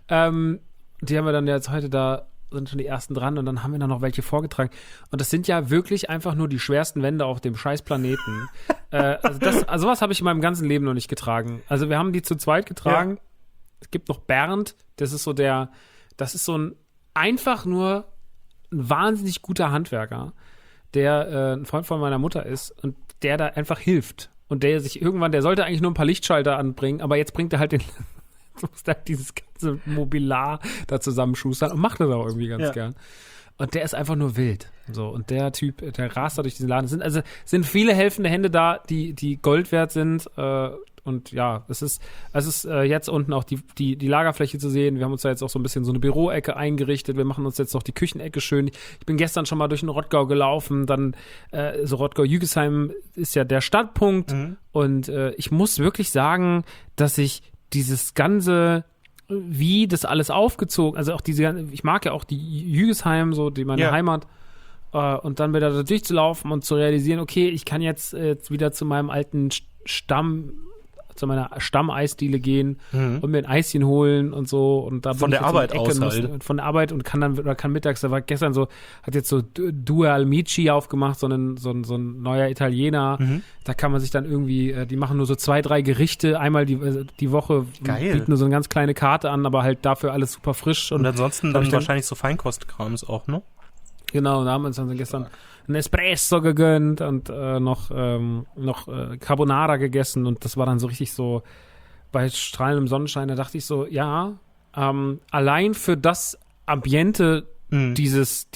Die haben wir dann jetzt heute da, sind schon die ersten dran und dann haben wir da noch welche vorgetragen. Und das sind ja wirklich einfach nur die schwersten Wände auf dem scheiß Planeten. Also sowas habe ich in meinem ganzen Leben noch nicht getragen. Also wir haben die zu zweit getragen. Ja. Es gibt noch Bernd, das ist so ein einfach nur ein wahnsinnig guter Handwerker, der ein Freund von meiner Mutter ist und der da einfach hilft. Und der sollte eigentlich nur ein paar Lichtschalter anbringen, aber jetzt bringt er halt dieses ganze Mobiliar da zusammenschustern und macht das auch irgendwie ganz gern. Und der ist einfach nur wild. So, und der Typ, der rast da durch diesen Laden. Es sind viele helfende Hände da, die Gold wert sind. Und ja, es ist jetzt unten auch die Lagerfläche zu sehen. Wir haben uns da jetzt auch so ein bisschen so eine Büroecke eingerichtet. Wir machen uns jetzt noch die Küchenecke schön. Ich bin gestern schon mal durch den Rottgau gelaufen. Dann so Rottgau-Jügesheim ist ja der Startpunkt. Und ich muss wirklich sagen, dass ich dieses ganze, wie das alles aufgezogen, also auch ich mag ja auch die Jügesheim, so meine Heimat, und dann wieder da durchzulaufen und zu realisieren, okay, ich kann jetzt wieder zu meinem alten zu meiner Stammeisdiele gehen und mir ein Eischen holen und so, und da von der Arbeit aus halt. Von der Arbeit und kann mittags, da war gestern so, hat jetzt so Due Amici aufgemacht, so ein neuer Italiener, da kann man sich dann irgendwie, die machen nur so 2, 3 Gerichte einmal die Woche. Geil. Bieten nur so eine ganz kleine Karte an, aber halt dafür alles super frisch. Und ansonsten dann wahrscheinlich so Feinkostkrams auch, ne? Genau, da haben wir uns dann gestern ein Espresso gegönnt und noch Carbonara gegessen, und das war dann so richtig so bei strahlendem Sonnenschein. Da dachte ich so, ja, allein für das Ambiente dieses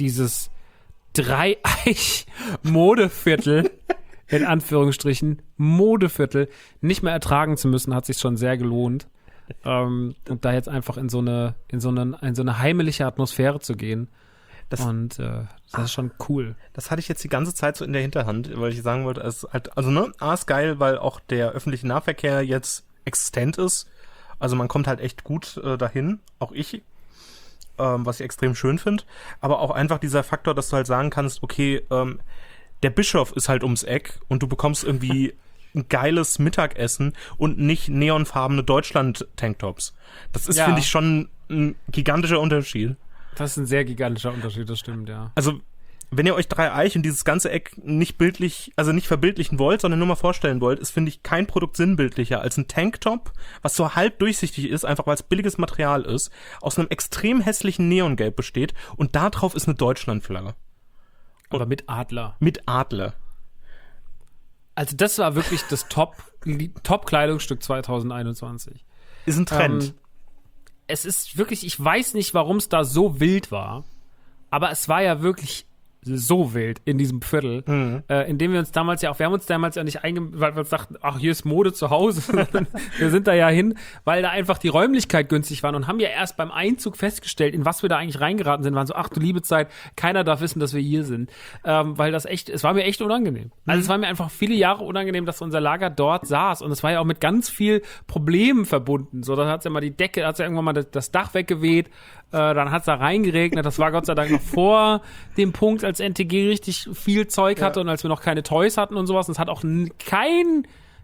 Dreieich-Modeviertel in Anführungsstrichen Modeviertel nicht mehr ertragen zu müssen, hat sich schon sehr gelohnt. Und da jetzt einfach in so eine heimelige Atmosphäre zu gehen. Das ist schon cool. Das hatte ich jetzt die ganze Zeit so in der Hinterhand, weil ich sagen wollte, es ist halt, also ne, ist geil, weil auch der öffentliche Nahverkehr jetzt existent ist. Also man kommt halt echt gut dahin, auch ich, was ich extrem schön finde. Aber auch einfach dieser Faktor, dass du halt sagen kannst, okay, der Bischof ist halt ums Eck und du bekommst irgendwie ein geiles Mittagessen und nicht neonfarbene Deutschland-Tanktops. Das ist, finde ich, schon ein gigantischer Unterschied. Das ist ein sehr gigantischer Unterschied, das stimmt, ja. Also, wenn ihr euch Dreieich und dieses ganze Eck nicht verbildlichen wollt, sondern nur mal vorstellen wollt, ist, finde ich, kein Produkt sinnbildlicher als ein Tanktop, was so halb durchsichtig ist, einfach weil es billiges Material ist, aus einem extrem hässlichen Neongelb besteht und da drauf ist eine Deutschlandflagge. Aber mit Adler. Mit Adler. Also das war wirklich das Top-Kleidungsstück 2021. Ist ein Trend. Es ist wirklich, ich weiß nicht, warum es da so wild war, aber es war ja wirklich so wild in diesem Viertel, in dem wir haben uns damals ja nicht weil wir uns dachten, ach, hier ist Mode zu Hause, sondern wir sind da ja hin, weil da einfach die Räumlichkeit günstig war und haben ja erst beim Einzug festgestellt, in was wir da eigentlich reingeraten sind, waren so, ach du liebe Zeit, keiner darf wissen, dass wir hier sind, weil es war mir echt unangenehm. Also es war mir einfach viele Jahre unangenehm, dass unser Lager dort saß und es war ja auch mit ganz viel Problemen verbunden, so, da hat's ja mal irgendwann mal das Dach weggeweht, dann hat's da reingeregnet, das war Gott sei Dank noch vor dem Punkt, als NTG richtig viel Zeug hatte und als wir noch keine Toys hatten und sowas. Und es hat auch kein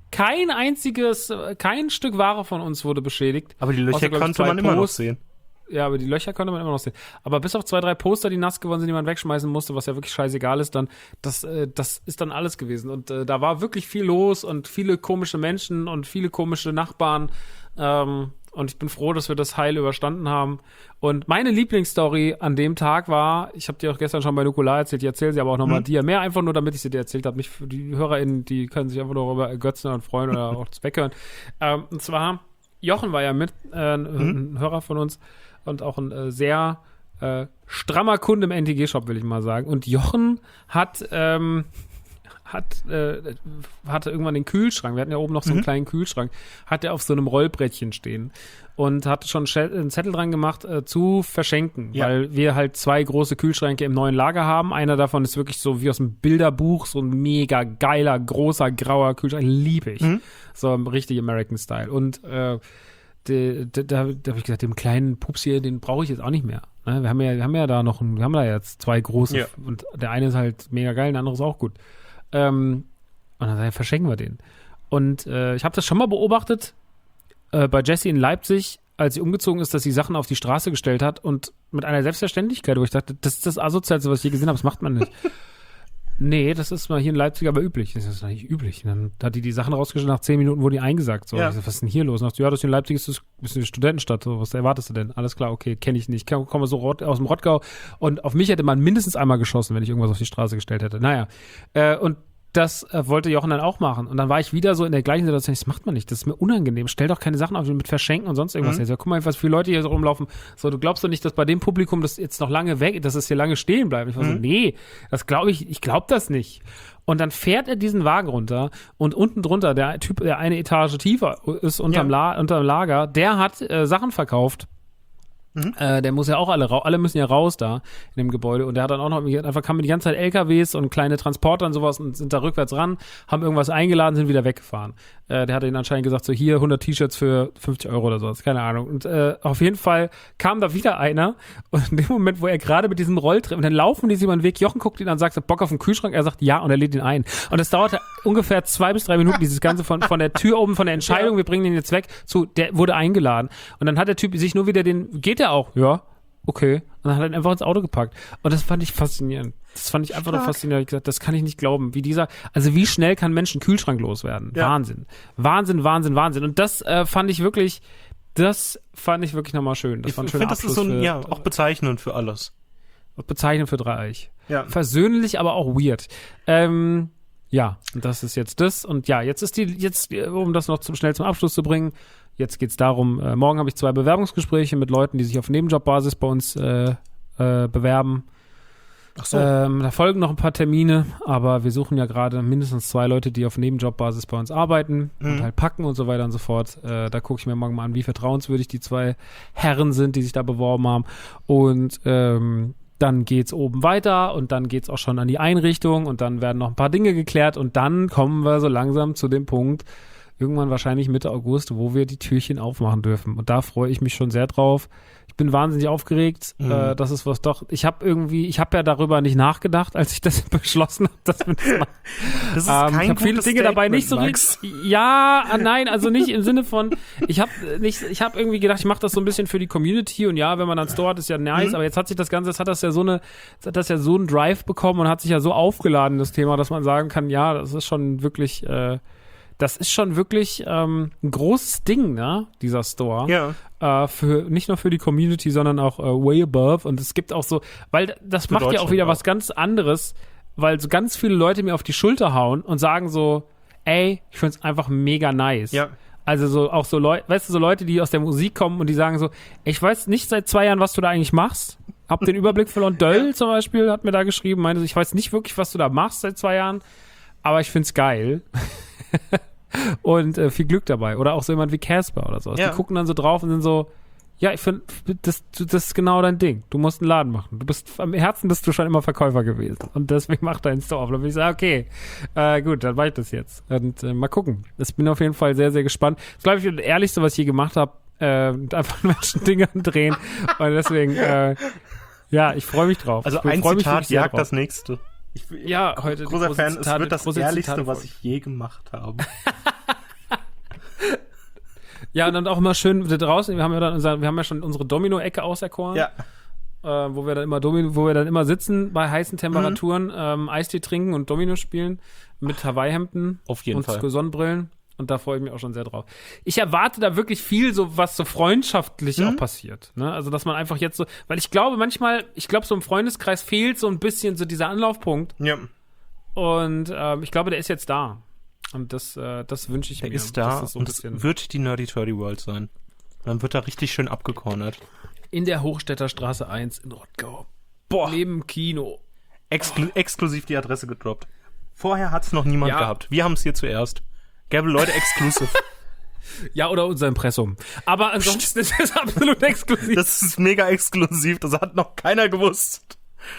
Stück Ware von uns wurde beschädigt. Aber die Löcher konnte man immer noch sehen. Ja, aber die Löcher konnte man immer noch sehen. Aber bis auf 2, 3 Poster, die nass geworden sind, die man wegschmeißen musste, was ja wirklich scheißegal ist, dann, das ist dann alles gewesen. Und da war wirklich viel los und viele komische Menschen und viele komische Nachbarn. Und ich bin froh, dass wir das heil überstanden haben. Und meine Lieblingsstory an dem Tag war, ich habe dir auch gestern schon bei Nukular erzählt, ich erzähle sie aber auch nochmal dir. Mehr einfach nur, damit ich sie dir erzählt habe. Nicht für die HörerInnen, die können sich einfach nur darüber ergötzen und freuen oder auch das weghören. Und zwar, Jochen war ja mit, ein Hörer von uns und auch ein sehr strammer Kunde im NTG-Shop, will ich mal sagen. Und Jochen hatte irgendwann den Kühlschrank, wir hatten ja oben noch so einen kleinen Kühlschrank, hat er auf so einem Rollbrettchen stehen und hatte schon einen Zettel dran gemacht, zu verschenken, weil wir halt 2 große Kühlschränke im neuen Lager haben. Einer davon ist wirklich so wie aus einem Bilderbuch, so ein mega geiler, großer, grauer Kühlschrank, liebe ich. So richtig American Style. Und da habe ich gesagt, dem kleinen Pups hier, den brauche ich jetzt auch nicht mehr. Ne? Wir haben da jetzt 2 große und der eine ist halt mega geil, der andere ist auch gut. Und dann verschenken wir den. Und ich habe das schon mal beobachtet bei Jessie in Leipzig, als sie umgezogen ist, dass sie Sachen auf die Straße gestellt hat und mit einer Selbstverständlichkeit, wo ich dachte, das ist das Asozialste, was ich je gesehen habe, das macht man nicht. Nee, das ist mal hier in Leipzig aber üblich. Das ist nicht üblich. Und dann hat die Sachen rausgestellt, nach 10 Minuten wurde die eingesagt. So. Ich so, was ist denn hier los? Und dachte, ja, das in Leipzig ist eine Studentenstadt. So, was erwartest du denn? Alles klar, okay, kenne ich nicht. Ich komme so aus dem Rottgau. Und auf mich hätte man mindestens einmal geschossen, wenn ich irgendwas auf die Straße gestellt hätte. Naja. Und das wollte Jochen dann auch machen. Und dann war ich wieder so in der gleichen Situation, das macht man nicht, das ist mir unangenehm. Stell doch keine Sachen auf mit Verschenken und sonst irgendwas. Ja, guck mal, was viele Leute hier so rumlaufen. So, du glaubst doch nicht, dass bei dem Publikum das jetzt noch lange weg, dass es hier lange stehen bleibt. Ich war so, nee, das glaube ich glaube das nicht. Und dann fährt er diesen Wagen runter und unten drunter, der Typ, der eine Etage tiefer ist unterm Lager, der hat Sachen verkauft. Der muss ja auch alle müssen ja raus da in dem Gebäude und der hat dann auch noch einfach kamen die ganze Zeit LKWs und kleine Transporter und sowas und sind da rückwärts ran, haben irgendwas eingeladen, sind wieder weggefahren. Der hat ihnen anscheinend gesagt, so hier 100 T-Shirts für 50 Euro oder sowas, keine Ahnung. Und auf jeden Fall kam da wieder einer und in dem Moment, wo er gerade mit diesem Rolltreppen, und dann laufen die sich über den Weg, Jochen guckt ihn an und sagt, Bock auf den Kühlschrank? Er sagt ja und er lädt ihn ein. Und es dauerte ungefähr 2 bis 3 Minuten, dieses Ganze von der Tür oben, von der Entscheidung, wir bringen den jetzt weg, zu, der wurde eingeladen. Und dann hat der Typ sich nur wieder geht er auch? Ja, okay. Und dann hat er ihn einfach ins Auto gepackt. Und das fand ich faszinierend. Das fand ich einfach nur faszinierend. Ich gesagt, das kann ich nicht glauben. Wie schnell kann Menschen Kühlschrank loswerden? Ja. Wahnsinn. Und das fand ich wirklich nochmal schön. Das war ein schöner Abschluss. Das ist auch bezeichnend für alles. Bezeichnend für Dreieich. Ja. Versöhnlich, aber auch weird. Ja, und das ist jetzt das. Und ja, jetzt um das noch schnell zum Abschluss zu bringen, jetzt geht's darum, morgen habe ich 2 Bewerbungsgespräche mit Leuten, die sich auf Nebenjobbasis bei uns bewerben. Ach so. Da folgen noch ein paar Termine, aber wir suchen ja gerade mindestens 2 Leute, die auf Nebenjobbasis bei uns arbeiten und halt packen und so weiter und so fort. Da gucke ich mir morgen mal an, wie vertrauenswürdig die 2 Herren sind, die sich da beworben haben. Und dann geht's oben weiter und dann geht's auch schon an die Einrichtung und dann werden noch ein paar Dinge geklärt und dann kommen wir so langsam zu dem Punkt, irgendwann wahrscheinlich Mitte August, wo wir die Türchen aufmachen dürfen. Und da freue ich mich schon sehr drauf. Ich bin wahnsinnig aufgeregt. Das ist was doch. Ich habe ja darüber nicht nachgedacht, als ich das beschlossen habe, dass wir das machen. Das ist kein ich habe viele Dinge dabei nicht so richtig. Ja, nein, also nicht im Sinne von. Ich habe irgendwie gedacht, ich mache das so ein bisschen für die Community und ja, wenn man dann Store hat, ist ja nice. Aber jetzt hat sich das Ganze, hat das ja so einen Drive bekommen und hat sich ja so aufgeladen, das Thema, dass man sagen kann, ja, das ist schon wirklich. Das ist schon wirklich ein großes Ding, ne? Dieser Store. Ja. Nicht nur für die Community, sondern auch way above. Und es gibt auch so, weil das macht ja auch wieder was ganz anderes, weil so ganz viele Leute mir auf die Schulter hauen und sagen so, ey, ich find's einfach mega nice. Ja. Also so Leute, weißt du, so Leute, die aus der Musik kommen und die sagen so, ich weiß nicht seit 2 Jahren, was du da eigentlich machst. hab den Überblick verloren. Döll zum Beispiel hat mir da geschrieben, meinte, ich weiß nicht wirklich, was du da machst seit 2 Jahren, aber ich find's geil. Und viel Glück dabei. Oder auch so jemand wie Casper oder sowas. Ja. Die gucken dann so drauf und sind so, ja, ich finde, das ist genau dein Ding. Du musst einen Laden machen. Am Herzen bist du schon immer Verkäufer gewesen. Und deswegen mach deinen Store auf. Dann würde ich sagen, okay, gut, dann mach ich das jetzt. Und mal gucken. Ich bin auf jeden Fall sehr, sehr gespannt. Das ist, glaube ich, das Ehrlichste, was ich je gemacht habe. Einfach Menschen Dinge drehen. Und deswegen, ja, ich freue mich drauf. Also ein Zitat jagt das nächste. Ja, heute großer Fan, Zitate, es wird das Ehrlichste, Zitate was ich je gemacht habe. Ja, und dann auch immer schön draußen, wir haben ja schon unsere Domino-Ecke auserkoren. Ja. Wo wir dann immer sitzen bei heißen Temperaturen, Eistee trinken und Domino spielen mit Hawaii-Hemden Auf jeden Fall. Und Sonnenbrillen. Und da freue ich mich auch schon sehr drauf. Ich erwarte da wirklich viel, so was so freundschaftlich auch passiert. Ne? Also, dass man einfach jetzt so, weil ich glaube so im Freundeskreis fehlt so ein bisschen so dieser Anlaufpunkt. Ja. Und ich glaube, der ist jetzt da. Und das wünsche ich mir. Der ist da das so und es wird die Nerdy Turdy World sein. Dann wird da richtig schön abgecornert. In der Hochstädter Straße 1 in Rottgau. Boah. Neben Kino. Exklusiv die Adresse gedroppt. Vorher hat's noch niemand gehabt. Wir haben es hier zuerst. Gäbe Leute exklusiv. Ja, oder unser Impressum. Aber ansonsten ist es absolut exklusiv. Das ist mega exklusiv. Das hat noch keiner gewusst.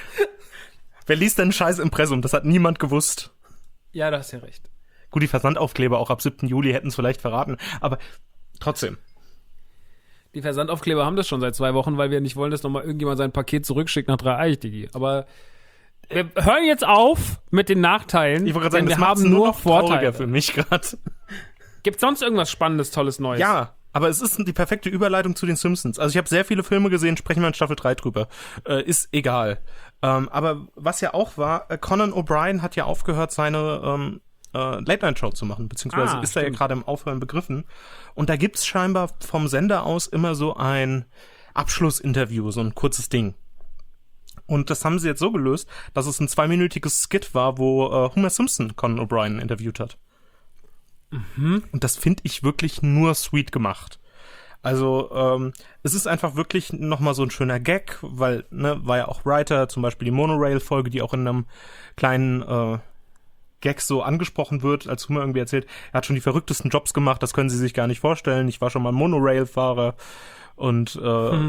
Wer liest denn scheiß Impressum? Das hat niemand gewusst. Ja, da hast du ja recht. Gut, die Versandaufkleber auch ab 7. Juli hätten es vielleicht verraten. Aber trotzdem. Die Versandaufkleber haben das schon seit 2 Wochen, weil wir nicht wollen, dass nochmal irgendjemand sein Paket zurückschickt nach Dreieich-Digi. Aber wir hören jetzt auf mit den Nachteilen. Ich wollte gerade sagen, wir das haben macht's nur noch Vorteile trauriger für mich gerade. Gibt's sonst irgendwas Spannendes, Tolles, Neues? Ja, aber es ist die perfekte Überleitung zu den Simpsons. Also ich habe sehr viele Filme gesehen, sprechen wir in Staffel 3 drüber. Ist egal. Aber was ja auch war, Conan O'Brien hat ja aufgehört, seine Late-Night-Show zu machen, beziehungsweise ist er ja gerade im Aufhören begriffen. Und da gibt's scheinbar vom Sender aus immer so ein Abschlussinterview, so ein kurzes Ding. Und das haben sie jetzt so gelöst, dass es ein 2-minütiges Skit war, wo Homer Simpson Conan O'Brien interviewt hat. Mhm. Und das finde ich wirklich nur sweet gemacht. Also, es ist einfach wirklich nochmal so ein schöner Gag, weil, ne, war ja auch Writer, zum Beispiel die Monorail-Folge, die auch in einem kleinen Gag so angesprochen wird, als Homer irgendwie erzählt, er hat schon die verrücktesten Jobs gemacht, das können Sie sich gar nicht vorstellen, ich war schon mal Monorail-Fahrer und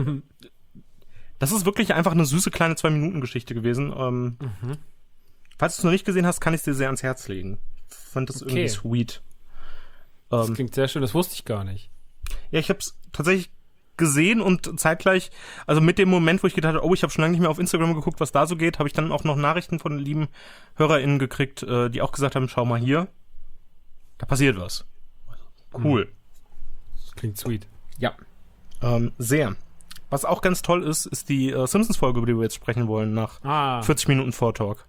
das ist wirklich einfach eine süße kleine 2-Minuten-Geschichte gewesen. Falls du es noch nicht gesehen hast, kann ich es dir sehr ans Herz legen. Ich fand das irgendwie sweet. Das klingt sehr schön, das wusste ich gar nicht. Ja, ich habe es tatsächlich gesehen und zeitgleich, also mit dem Moment, wo ich gedacht habe, oh, ich habe schon lange nicht mehr auf Instagram geguckt, was da so geht, habe ich dann auch noch Nachrichten von lieben HörerInnen gekriegt, die auch gesagt haben, schau mal hier, da passiert was. Cool. Das klingt sweet. Ja. Sehr. Was auch ganz toll ist, ist die Simpsons-Folge, über die wir jetzt sprechen wollen, nach 40 Minuten Vortalk.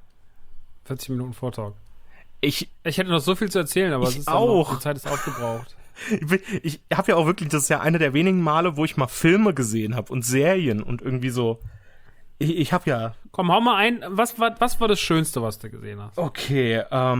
40 Minuten Vortalk. Ich hätte noch so viel zu erzählen, aber es ist auch. Die Zeit ist aufgebraucht. Ich habe ja auch wirklich, das ist ja eine der wenigen Male, wo ich mal Filme gesehen habe und Serien und irgendwie so. Ich habe ja. Komm, hau mal ein. Was war das Schönste, was du gesehen hast? Okay,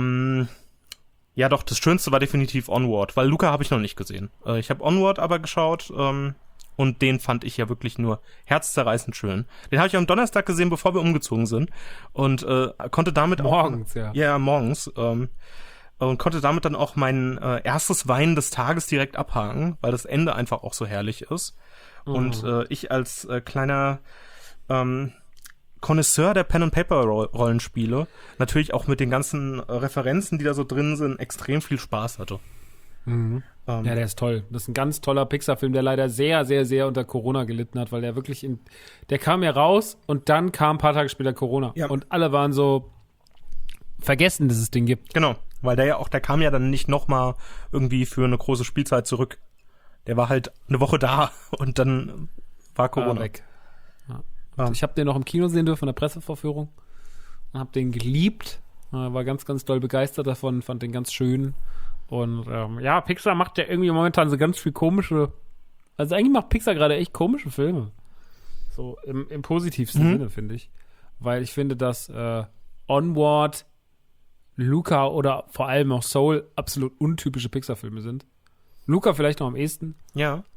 ja doch, das Schönste war definitiv Onward, weil Luca habe ich noch nicht gesehen. Ich habe Onward aber geschaut, und den fand ich ja wirklich nur herzzerreißend schön. Den habe ich am Donnerstag gesehen, bevor wir umgezogen sind und konnte damit morgens, auch... Ja, morgens. Und konnte damit dann auch mein erstes Weinen des Tages direkt abhaken, weil das Ende einfach auch so herrlich ist. Und ich als kleiner Connoisseur der Pen-and-Paper-Rollenspiele natürlich auch mit den ganzen Referenzen, die da so drin sind, extrem viel Spaß hatte. Ja, der ist toll. Das ist ein ganz toller Pixar-Film, der leider sehr, sehr, sehr unter Corona gelitten hat, weil der wirklich der kam ja raus und dann kam ein paar Tage später Corona. Ja. Und alle waren so vergessen, dass es den gibt. Genau, weil der kam ja dann nicht nochmal irgendwie für eine große Spielzeit zurück. Der war halt eine Woche da und dann war Corona. Weg. Ja. Ich habe den noch im Kino sehen dürfen, in der Pressevorführung. Und habe den geliebt. War ganz, ganz doll begeistert davon, fand den ganz schön. Und ja, Pixar macht ja irgendwie momentan so ganz viel komische, also eigentlich macht Pixar gerade echt komische Filme. So im positivsten Sinne, finde ich. Weil ich finde, dass Onward, Luca oder vor allem auch Soul absolut untypische Pixar-Filme sind. Luca vielleicht noch am ehesten. Ja.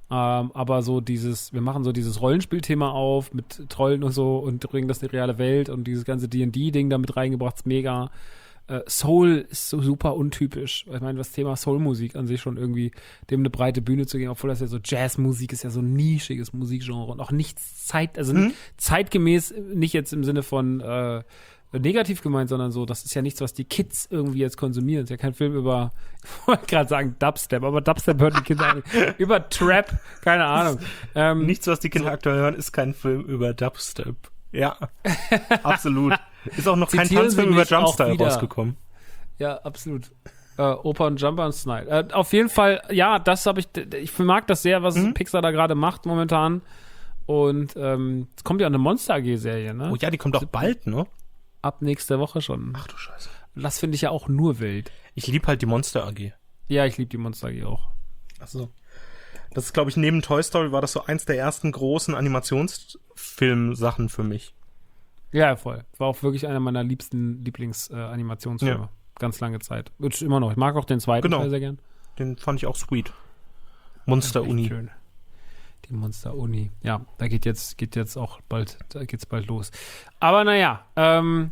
Aber so wir machen so dieses Rollenspielthema auf mit Trollen und so und bringen das in die reale Welt und dieses ganze D&D-Ding da mit reingebracht, ist mega. Soul ist so super untypisch. Ich meine, das Thema Soul-Musik an sich schon irgendwie, dem eine breite Bühne zu geben, obwohl das ja so Jazzmusik ist, ja so ein nischiges Musikgenre und auch nichts zeitgemäß, nicht jetzt im Sinne von negativ gemeint, sondern so, das ist ja nichts, was die Kids irgendwie jetzt konsumieren. Es ist ja kein Film über, ich wollte gerade sagen Dubstep, aber Dubstep hören die Kinder nicht. Über Trap, keine Ahnung. Nichts, was die Kinder aktuell hören, ist kein Film über Dubstep. Ja, absolut. Ist auch noch kein Tanzfilm über Jumpstyle rausgekommen. Ja, absolut. Opa und Jumper und Snide. Auf jeden Fall, ja, das habe ich mag das sehr, was Pixar da gerade macht momentan. Und es kommt ja eine Monster AG-Serie, ne? Oh ja, die kommt auch bald, ne? Ab nächster Woche schon. Ach du Scheiße. Das finde ich ja auch nur wild. Ich liebe halt die Monster AG. Ja, ich liebe die Monster AG auch. Ach so. Das ist, glaube ich, neben Toy Story war das so eins der ersten großen Animationsfilm-Sachen für mich. Ja, voll. War auch wirklich einer meiner Lieblings-Animationsfilme. Ja. Ganz lange Zeit. Wird immer noch. Ich mag auch den zweiten Teil sehr gern. Den fand ich auch sweet. Monster Uni. Schön. Die Monster Uni. Ja, da geht's bald los. Aber naja, dann,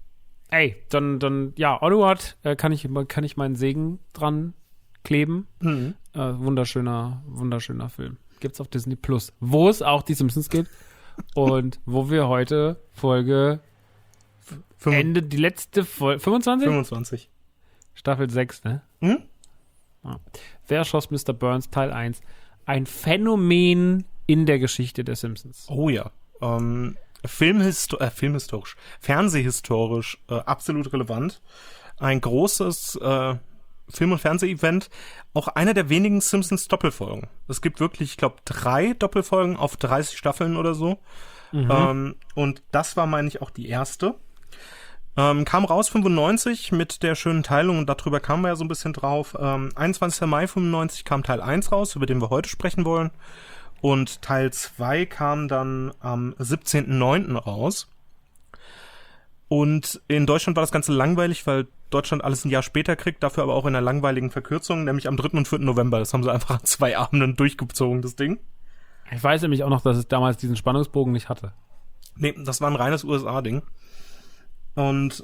ja, Onward, kann ich meinen Segen dran kleben. Mhm. Wunderschöner Film. Gibt's auf Disney Plus, wo es auch die Simpsons gibt und wo wir heute Folge die letzte Folge 25? Staffel 6, ne? Mhm. Ja. Wer schoss Mr. Burns, Teil 1. Ein Phänomen in der Geschichte der Simpsons. Oh ja. Filmhistorisch, fernsehhistorisch absolut relevant. Ein großes Film- und Fernseh-Event. Auch einer der wenigen Simpsons-Doppelfolgen. Es gibt wirklich, ich glaube, 3 Doppelfolgen auf 30 Staffeln oder so. Mhm. Und das war, meine ich, auch die erste. Kam raus 95 mit der schönen Teilung und darüber kamen wir ja so ein bisschen drauf. 21. Mai 95 kam Teil 1 raus, über den wir heute sprechen wollen. Und Teil 2 kam dann am 17.09. raus. Und in Deutschland war das Ganze langweilig, weil Deutschland alles ein Jahr später kriegt, dafür aber auch in einer langweiligen Verkürzung, nämlich am 3. und 4. November. Das haben sie einfach an 2 Abenden durchgezogen, das Ding. Ich weiß nämlich auch noch, dass es damals diesen Spannungsbogen nicht hatte. Nee, das war ein reines USA-Ding. Und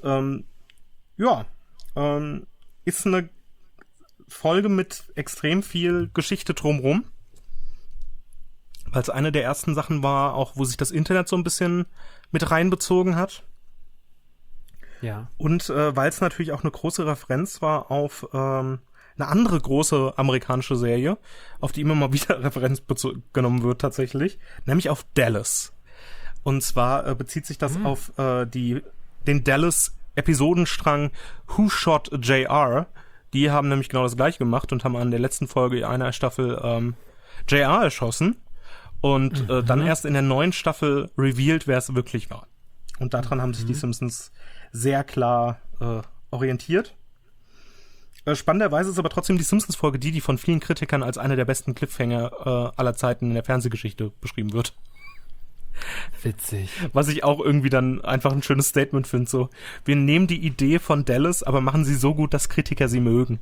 ist eine Folge mit extrem viel Geschichte drumrum. Weil es eine der ersten Sachen war, auch wo sich das Internet so ein bisschen mit reinbezogen hat. Ja. Und weil es natürlich auch eine große Referenz war auf eine andere große amerikanische Serie, auf die immer mal wieder Referenz genommen wird tatsächlich, nämlich auf Dallas. Und zwar bezieht sich das auf den Dallas-Episodenstrang Who Shot JR. Die haben nämlich genau das gleiche gemacht und haben an der letzten Folge einer Staffel JR erschossen und dann erst in der neuen Staffel revealed, wer es wirklich war. Und daran haben sich die Simpsons sehr klar orientiert. Spannenderweise ist aber trotzdem die Simpsons-Folge die von vielen Kritikern als eine der besten Cliffhanger aller Zeiten in der Fernsehgeschichte beschrieben wird. Witzig. Was ich auch irgendwie dann einfach ein schönes Statement finde, so, wir nehmen die Idee von Dallas, aber machen sie so gut, dass Kritiker sie mögen.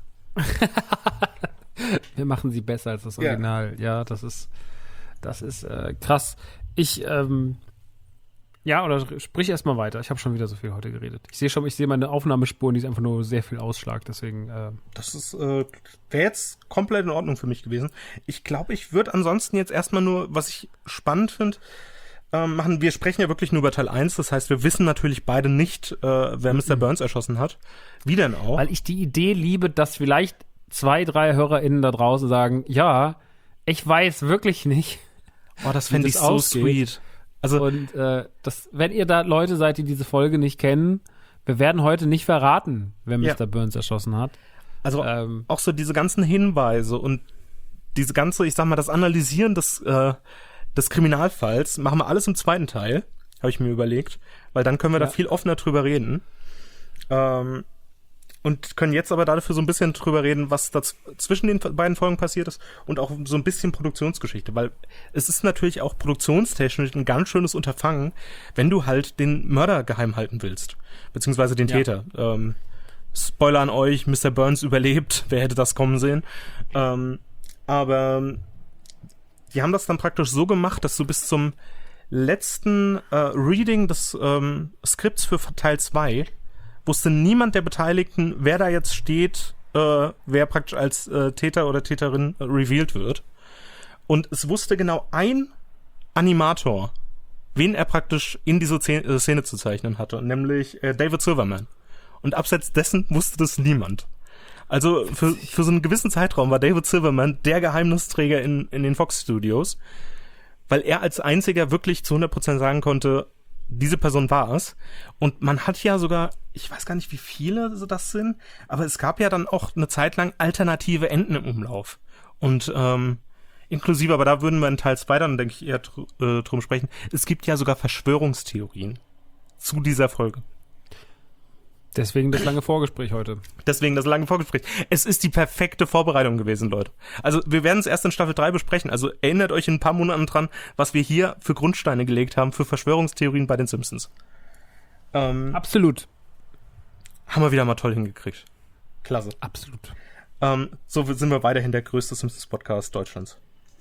Wir machen sie besser als das Original. Ja, das ist krass. Oder sprich erst mal weiter. Ich habe schon wieder so viel heute geredet. Ich sehe meine Aufnahmespuren, die ist einfach nur sehr viel Ausschlag, deswegen Das wäre jetzt komplett in Ordnung für mich gewesen. Ich glaube, ich würde ansonsten jetzt erstmal nur, was ich spannend finde, machen. Wir sprechen ja wirklich nur über Teil 1, das heißt, wir wissen natürlich beide nicht, wer Mr. Burns erschossen hat. Wie denn auch? Weil ich die Idee liebe, dass vielleicht 2, 3 HörerInnen da draußen sagen, ja, ich weiß wirklich nicht. Oh, das fände ich so sweet. Also, und wenn ihr da Leute seid, die diese Folge nicht kennen, wir werden heute nicht verraten, wer Mr. Burns erschossen hat. Also auch so diese ganzen Hinweise und diese ganze, ich sag mal, das Analysieren des Kriminalfalls machen wir alles im zweiten Teil, habe ich mir überlegt, weil dann können wir da viel offener drüber reden. Und können jetzt aber dafür so ein bisschen drüber reden, was da zwischen den beiden Folgen passiert ist und auch so ein bisschen Produktionsgeschichte, weil es ist natürlich auch produktionstechnisch ein ganz schönes Unterfangen, wenn du halt den Mörder geheim halten willst, beziehungsweise den Täter. Spoiler an euch, Mr. Burns überlebt, wer hätte das kommen sehen. Aber die haben das dann praktisch so gemacht, dass du bis zum letzten Reading des Skripts für Teil 2 wusste niemand der Beteiligten, wer da jetzt steht, wer praktisch als Täter oder Täterin revealed wird. Und es wusste genau ein Animator, wen er praktisch in diese Szene zu zeichnen hatte, nämlich David Silverman. Und abseits dessen wusste das niemand. Also für so einen gewissen Zeitraum war David Silverman der Geheimnisträger in den Fox Studios, weil er als einziger wirklich zu 100% sagen konnte, diese Person war es. Und man hat ja sogar, ich weiß gar nicht, wie viele das sind, aber es gab ja dann auch eine Zeit lang alternative Enden im Umlauf. Und inklusive, aber da würden wir in Teil 2 dann, denke ich, eher drum sprechen. Es gibt ja sogar Verschwörungstheorien zu dieser Folge. Deswegen das lange Vorgespräch heute. Es ist die perfekte Vorbereitung gewesen, Leute. Also wir werden es erst in Staffel 3 besprechen. Also erinnert euch in ein paar Monaten dran, was wir hier für Grundsteine gelegt haben für Verschwörungstheorien bei den Simpsons. Absolut. Haben wir wieder mal toll hingekriegt. Klasse. Absolut. So sind wir weiterhin der größte Simpsons-Podcast Deutschlands.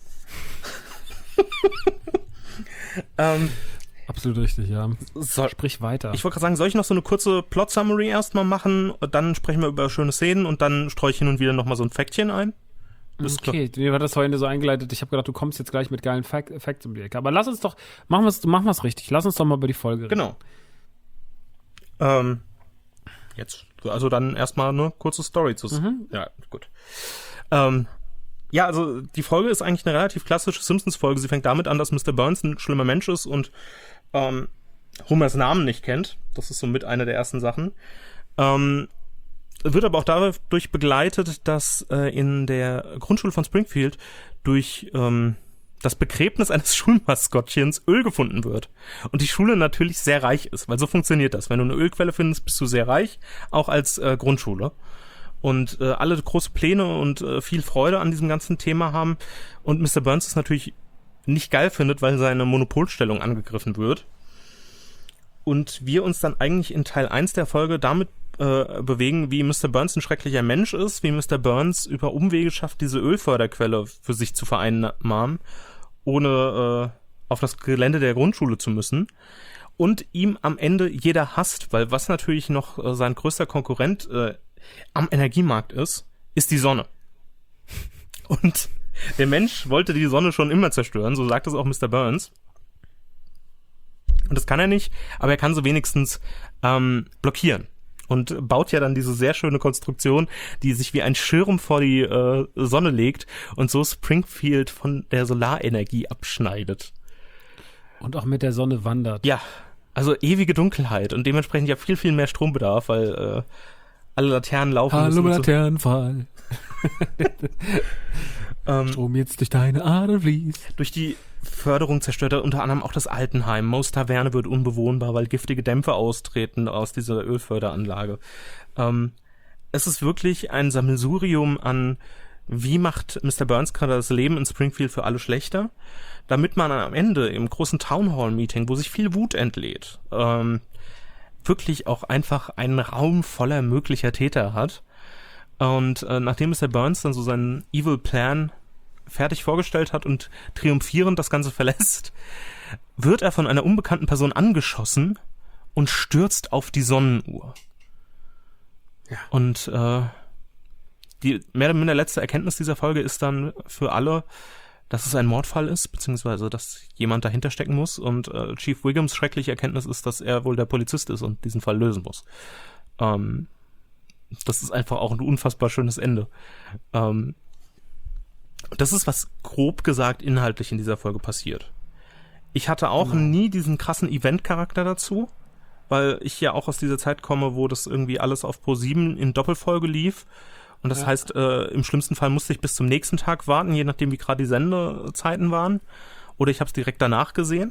Absolut richtig, ja. So, sprich weiter. Ich wollte gerade sagen, soll ich noch so eine kurze Plot-Summary erstmal machen? Dann sprechen wir über schöne Szenen und dann streue ich hin und wieder nochmal so ein Fäktchen ein. Okay, mir war das heute so eingeleitet. Ich habe gedacht, du kommst jetzt gleich mit geilen Facts um die Ecke. Aber lass uns doch, machen wir es richtig. Lass uns doch mal über die Folge reden. Genau. Jetzt, also dann erstmal eine kurze Story zu. Ja, gut. Ja, also die Folge ist eigentlich eine relativ klassische Simpsons-Folge. Sie fängt damit an, dass Mr. Burns ein schlimmer Mensch ist und Homers Namen nicht kennt. Das ist so mit einer der ersten Sachen. Wird aber auch dadurch begleitet, dass in der Grundschule von Springfield durch das Begräbnis eines Schulmaskottchens Öl gefunden wird. Und die Schule natürlich sehr reich ist, weil so funktioniert das. Wenn du eine Ölquelle findest, bist du sehr reich, auch als Grundschule. Und alle große Pläne und viel Freude an diesem ganzen Thema haben. Und Mr. Burns es natürlich nicht geil findet, weil seine Monopolstellung angegriffen wird. Und wir uns dann eigentlich in Teil 1 der Folge damit bewegen, wie Mr. Burns ein schrecklicher Mensch ist, wie Mr. Burns über Umwege schafft, diese Ölförderquelle für sich zu vereinnahmen, ohne auf das Gelände der Grundschule zu müssen. Und ihm am Ende jeder hasst, weil was natürlich noch sein größter Konkurrent am Energiemarkt ist die Sonne. Und der Mensch wollte die Sonne schon immer zerstören, so sagt es auch Mr. Burns. Und das kann er nicht, aber er kann sie wenigstens blockieren. Und baut ja dann diese sehr schöne Konstruktion, die sich wie ein Schirm vor die Sonne legt und so Springfield von der Solarenergie abschneidet. Und auch mit der Sonne wandert. Ja, also ewige Dunkelheit und dementsprechend ja viel, viel mehr Strombedarf, weil alle Laternen laufen. Hallo Laternenfall. Strom jetzt durch deine Adern fließt. Durch die Förderung zerstört er unter anderem auch das Altenheim. Moe's Taverne wird unbewohnbar, weil giftige Dämpfe austreten aus dieser Ölförderanlage. Es ist wirklich ein Sammelsurium an, wie macht Mr. Burns gerade das Leben in Springfield für alle schlechter, damit man am Ende im großen Townhall-Meeting, wo sich viel Wut entlädt, wirklich auch einfach einen Raum voller möglicher Täter hat. Und nachdem Mr. Burns dann so seinen Evil Plan fertig vorgestellt hat und triumphierend das Ganze verlässt, wird er von einer unbekannten Person angeschossen und stürzt auf die Sonnenuhr. Ja. Und die mehr oder minder letzte Erkenntnis dieser Folge ist dann für alle, dass es ein Mordfall ist, beziehungsweise dass jemand dahinter stecken muss. Und Chief Wiggums schreckliche Erkenntnis ist, dass er wohl der Polizist ist und diesen Fall lösen muss. Das ist einfach auch ein unfassbar schönes Ende. Das ist, was grob gesagt inhaltlich in dieser Folge passiert. Ich hatte auch nie diesen krassen Event-Charakter dazu, weil ich ja auch aus dieser Zeit komme, wo das irgendwie alles auf Pro7 in Doppelfolge lief. Und das heißt, im schlimmsten Fall musste ich bis zum nächsten Tag warten, je nachdem, wie gerade die Sendezeiten waren. Oder ich habe es direkt danach gesehen.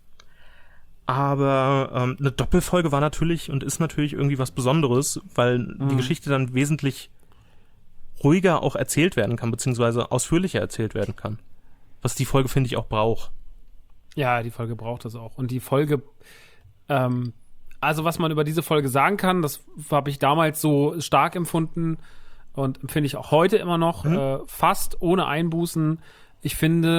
Aber eine Doppelfolge war natürlich und ist natürlich irgendwie was Besonderes, weil die Geschichte dann wesentlich ruhiger auch erzählt werden kann, beziehungsweise ausführlicher erzählt werden kann. Was die Folge, finde ich, auch braucht. Ja, die Folge braucht das auch. Und die Folge, also was man über diese Folge sagen kann, das habe ich damals so stark empfunden und empfinde ich auch heute immer noch, fast ohne Einbußen. Ich finde,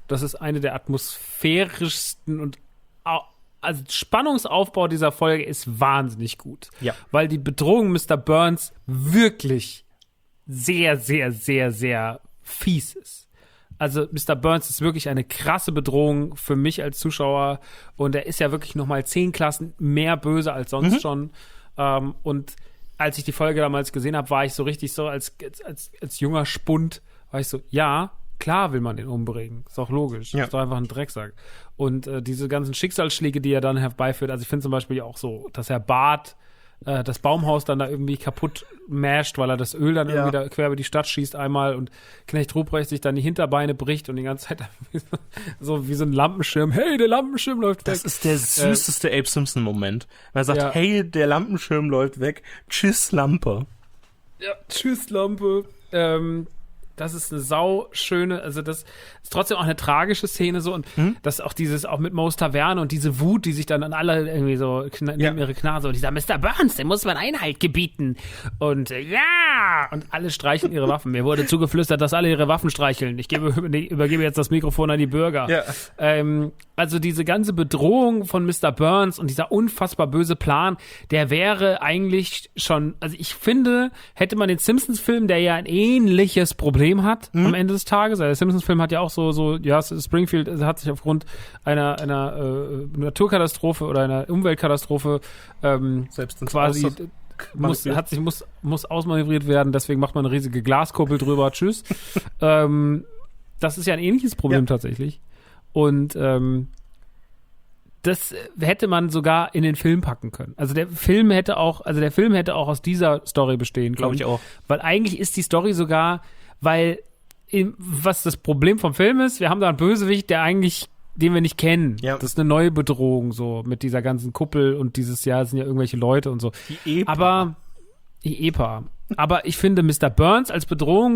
Das ist eine der atmosphärischsten und also Spannungsaufbau dieser Folge ist wahnsinnig gut. Ja. Weil die Bedrohung Mr. Burns wirklich sehr, sehr, sehr, sehr fies ist. Also Mr. Burns ist wirklich eine krasse Bedrohung für mich als Zuschauer und er ist ja wirklich nochmal 10 Klassen mehr böse als sonst schon. Und als ich die Folge damals gesehen habe, war ich so richtig so als junger Spund, war ich so, ja, klar will man den umbringen. Ist auch logisch. Ja. Ist doch einfach ein Drecksack. Und diese ganzen Schicksalsschläge, die er dann herbeiführt, also ich finde zum Beispiel auch so, dass er Bart das Baumhaus dann da irgendwie kaputt masht, weil er das Öl dann irgendwie da quer über die Stadt schießt einmal und Knecht Ruprecht sich dann die Hinterbeine bricht und die ganze Zeit so wie so ein Lampenschirm. Hey, der Lampenschirm läuft weg. Das ist der süßeste Abe Simpson-Moment. Weil er sagt, hey, der Lampenschirm läuft weg. Tschüss, Lampe. Ja, tschüss, Lampe. Das ist eine sauschöne, also das ist trotzdem auch eine tragische Szene so und das auch dieses, auch mit Moe's Taverne und diese Wut, die sich dann an alle irgendwie so neben ihre Knase und dieser Mr. Burns, dem muss man Einhalt gebieten und und alle streicheln ihre Waffen. Mir wurde zugeflüstert, dass alle ihre Waffen streicheln. Ich übergebe jetzt das Mikrofon an die Bürger. Ja. Also diese ganze Bedrohung von Mr. Burns und dieser unfassbar böse Plan, der wäre eigentlich schon, also ich finde, hätte man den Simpsons-Film, der ja ein ähnliches Problem hat am Ende des Tages. Der Simpsons-Film hat ja auch so, Springfield hat sich aufgrund einer Naturkatastrophe oder einer Umweltkatastrophe quasi muss ausmanövriert werden, deswegen macht man eine riesige Glaskuppel drüber. Tschüss. Das ist ja ein ähnliches Problem tatsächlich. Und das hätte man sogar in den Film packen können. Also der Film hätte auch aus dieser Story bestehen, glaube ich auch. Weil eigentlich ist die Story sogar, was das Problem vom Film ist, wir haben da einen Bösewicht, den wir nicht kennen. Ja. Das ist eine neue Bedrohung, so mit dieser ganzen Kuppel und dieses Jahr sind ja irgendwelche Leute und so. Die EPA. Aber ich finde, Mr. Burns als Bedrohung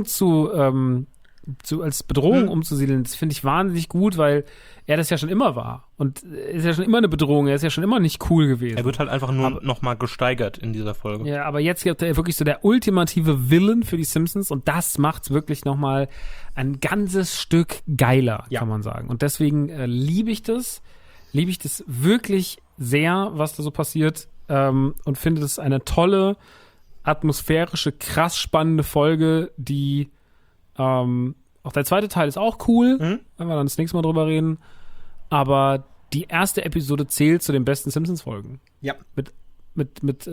umzusiedeln, das finde ich wahnsinnig gut, weil er das ja schon immer war. Und er ist ja schon immer eine Bedrohung, er ist ja schon immer nicht cool gewesen. Er wird halt einfach nur nochmal gesteigert in dieser Folge. Ja, aber jetzt gibt er wirklich so der ultimative Villain für die Simpsons und das macht's wirklich nochmal ein ganzes Stück geiler, kann man sagen. Und deswegen liebe ich das wirklich sehr, was da so passiert und finde das eine tolle, atmosphärische, krass spannende Folge, die auch der zweite Teil ist auch cool, wenn wir dann das nächste Mal drüber reden. Aber die erste Episode zählt zu den besten Simpsons-Folgen. Ja. Mit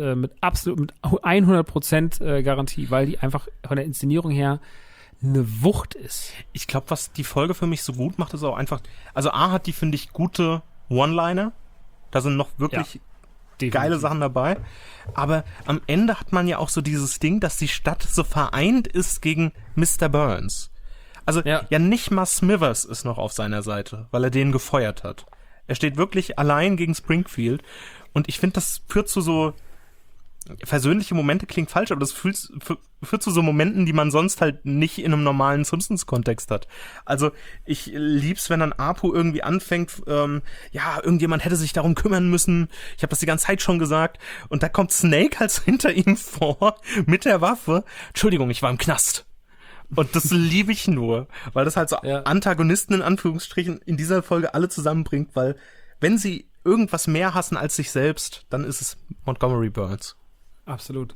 100% Garantie, weil die einfach von der Inszenierung her eine Wucht ist. Ich glaube, was die Folge für mich so gut macht, ist auch einfach, also A hat die, finde ich, gute One-Liner. Da sind noch wirklich geile Sachen dabei. Aber am Ende hat man ja auch so dieses Ding, dass die Stadt so vereint ist gegen Mr. Burns. Also ja nicht mal Smithers ist noch auf seiner Seite, weil er den gefeuert hat. Er steht wirklich allein gegen Springfield und ich finde, das führt zu so versöhnliche Momente, klingt falsch, aber das führt zu so Momenten, die man sonst halt nicht in einem normalen Simpsons-Kontext hat. Also ich lieb's, wenn dann Apu irgendwie anfängt, irgendjemand hätte sich darum kümmern müssen, ich habe das die ganze Zeit schon gesagt, und da kommt Snake halt hinter ihm vor mit der Waffe. Entschuldigung, ich war im Knast. Und das liebe ich nur, weil das halt so Antagonisten in Anführungsstrichen in dieser Folge alle zusammenbringt, weil wenn sie irgendwas mehr hassen als sich selbst, dann ist es Montgomery Burns. Absolut.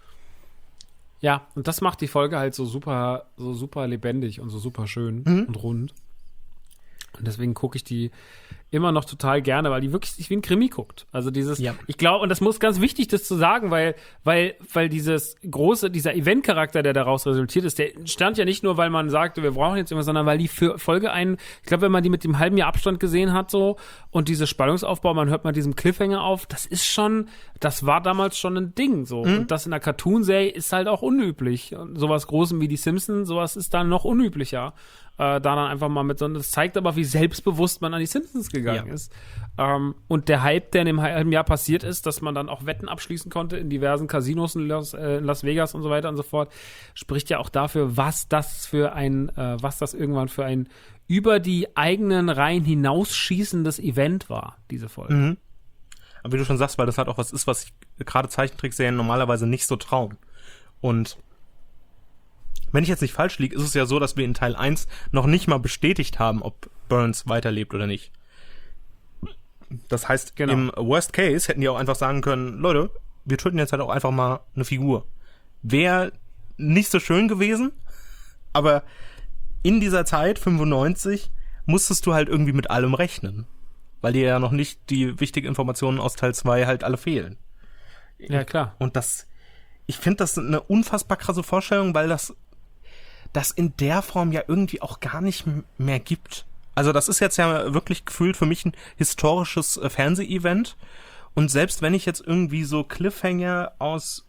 Ja, und das macht die Folge halt so super lebendig und so super schön und rund. Und deswegen gucke ich die immer noch total gerne, weil die wirklich sich wie ein Krimi guckt. Also ich glaube, und das muss ganz wichtig, das zu sagen, weil dieser Event-Charakter, der daraus resultiert ist, der stand ja nicht nur, weil man sagte, wir brauchen jetzt irgendwas, sondern weil die Folge ich glaube, wenn man die mit dem halben Jahr Abstand gesehen hat, so, und diese Spannungsaufbau, man hört mal diesem Cliffhanger auf, das war damals schon ein Ding, so. Und das in einer Cartoon-Serie ist halt auch unüblich. Und sowas Großem wie die Simpsons, sowas ist dann noch unüblicher. Da dann einfach mal das zeigt aber, wie selbstbewusst man an die Simpsons gegangen ist. Und der Hype, der in dem halben Jahr passiert ist, dass man dann auch Wetten abschließen konnte in diversen Casinos in Las Vegas und so weiter und so fort, spricht ja auch dafür, was das irgendwann für ein über die eigenen Reihen hinausschießendes Event war, diese Folge. Mhm. Aber wie du schon sagst, weil das halt auch was ist, was gerade Zeichentrickserien normalerweise nicht so trauen. Und wenn ich jetzt nicht falsch liege, ist es ja so, dass wir in Teil 1 noch nicht mal bestätigt haben, ob Burns weiterlebt oder nicht. Das heißt, Genau. im Worst Case hätten die auch einfach sagen können, Leute, wir töten jetzt halt auch einfach mal eine Figur. Wäre nicht so schön gewesen, aber in dieser Zeit, 95, musstest du halt irgendwie mit allem rechnen. Weil dir ja noch nicht die wichtigen Informationen aus Teil 2 halt alle fehlen. Ja, klar. Und ich finde das eine unfassbar krasse Vorstellung, weil das in der Form ja irgendwie auch gar nicht mehr gibt. Also das ist jetzt ja wirklich gefühlt für mich ein historisches Fernseh-Event. Und selbst wenn ich jetzt irgendwie so Cliffhanger aus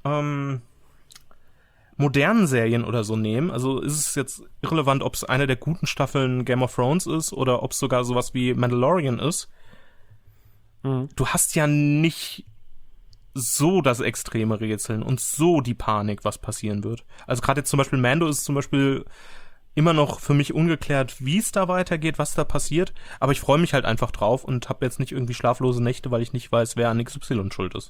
modernen Serien oder so nehme, also ist es jetzt irrelevant, ob es eine der guten Staffeln Game of Thrones ist oder ob es sogar sowas wie Mandalorian ist. Du hast ja nicht so das extreme Rätseln und so die Panik, was passieren wird. Also gerade jetzt zum Beispiel Mando ist zum Beispiel immer noch für mich ungeklärt, wie es da weitergeht, was da passiert. Aber ich freue mich halt einfach drauf und habe jetzt nicht irgendwie schlaflose Nächte, weil ich nicht weiß, wer an XY schuld ist.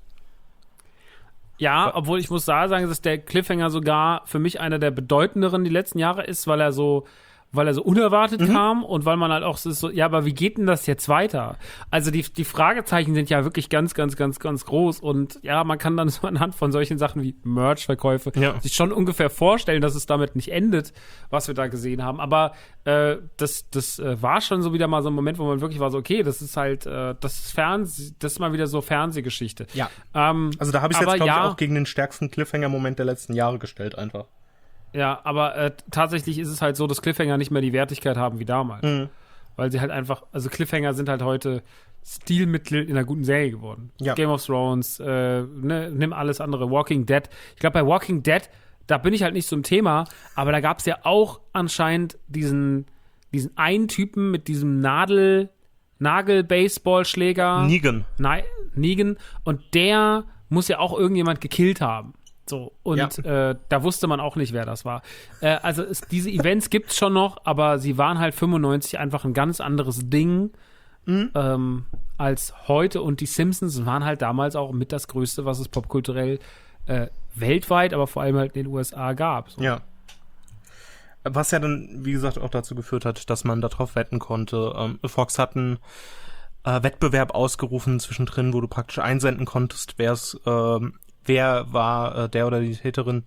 Ja, obwohl ich muss sagen, dass der Cliffhanger sogar für mich einer der bedeutenderen die letzten Jahre ist, weil er so unerwartet kam und weil man halt auch so, ja, aber wie geht denn das jetzt weiter? Also die Fragezeichen sind ja wirklich ganz, ganz, ganz, ganz groß und ja, man kann dann so anhand von solchen Sachen wie Merch-Verkäufe sich schon ungefähr vorstellen, dass es damit nicht endet, was wir da gesehen haben, aber das war schon so wieder mal so ein Moment, wo man wirklich war so, okay, das ist halt, das ist mal wieder so Fernsehgeschichte. Ja. Also da habe ich jetzt, glaube ich, auch gegen den stärksten Cliffhanger-Moment der letzten Jahre gestellt einfach. Ja, aber tatsächlich ist es halt so, dass Cliffhanger nicht mehr die Wertigkeit haben wie damals. Weil sie halt einfach, also Cliffhanger sind halt heute Stilmittel in einer guten Serie geworden. Ja. Game of Thrones, nimm alles andere, Walking Dead. Ich glaube, bei Walking Dead, da bin ich halt nicht so im Thema, aber da gab es ja auch anscheinend diesen einen Typen mit diesem Nagel-Baseballschläger. Negan. Und der muss ja auch irgendjemand gekillt haben. So, und da wusste man auch nicht, wer das war. Also diese Events gibt's schon noch, aber sie waren halt 95 einfach ein ganz anderes Ding als heute. Und die Simpsons waren halt damals auch mit das Größte, was es popkulturell weltweit, aber vor allem halt in den USA gab. So. Ja. Was ja dann, wie gesagt, auch dazu geführt hat, dass man darauf wetten konnte. Fox hat einen Wettbewerb ausgerufen zwischendrin, wo du praktisch einsenden konntest, wer war der oder die Täterin.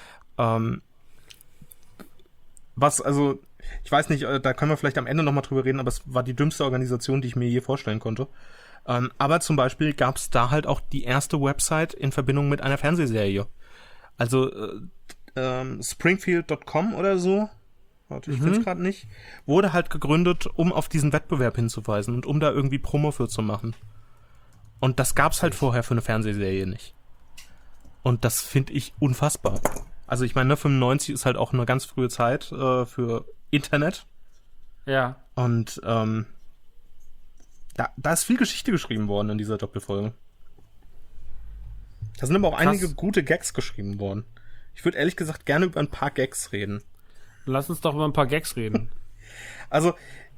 Also, ich weiß nicht, da können wir vielleicht am Ende nochmal drüber reden, aber es war die dümmste Organisation, die ich mir je vorstellen konnte. Aber zum Beispiel gab es da halt auch die erste Website in Verbindung mit einer Fernsehserie. Also Springfield.com oder so, warte, ich finde es gerade nicht, wurde halt gegründet, um auf diesen Wettbewerb hinzuweisen und um da irgendwie Promo für zu machen. Und das gab's halt vorher für eine Fernsehserie nicht. Und das finde ich unfassbar. Also ich meine, 95 ist halt auch eine ganz frühe Zeit für Internet. Ja. Und da ist viel Geschichte geschrieben worden in dieser Doppelfolge. Da sind aber auch einige gute Gags geschrieben worden. Ich würde ehrlich gesagt gerne über ein paar Gags reden. Lass uns doch über ein paar Gags reden. Also,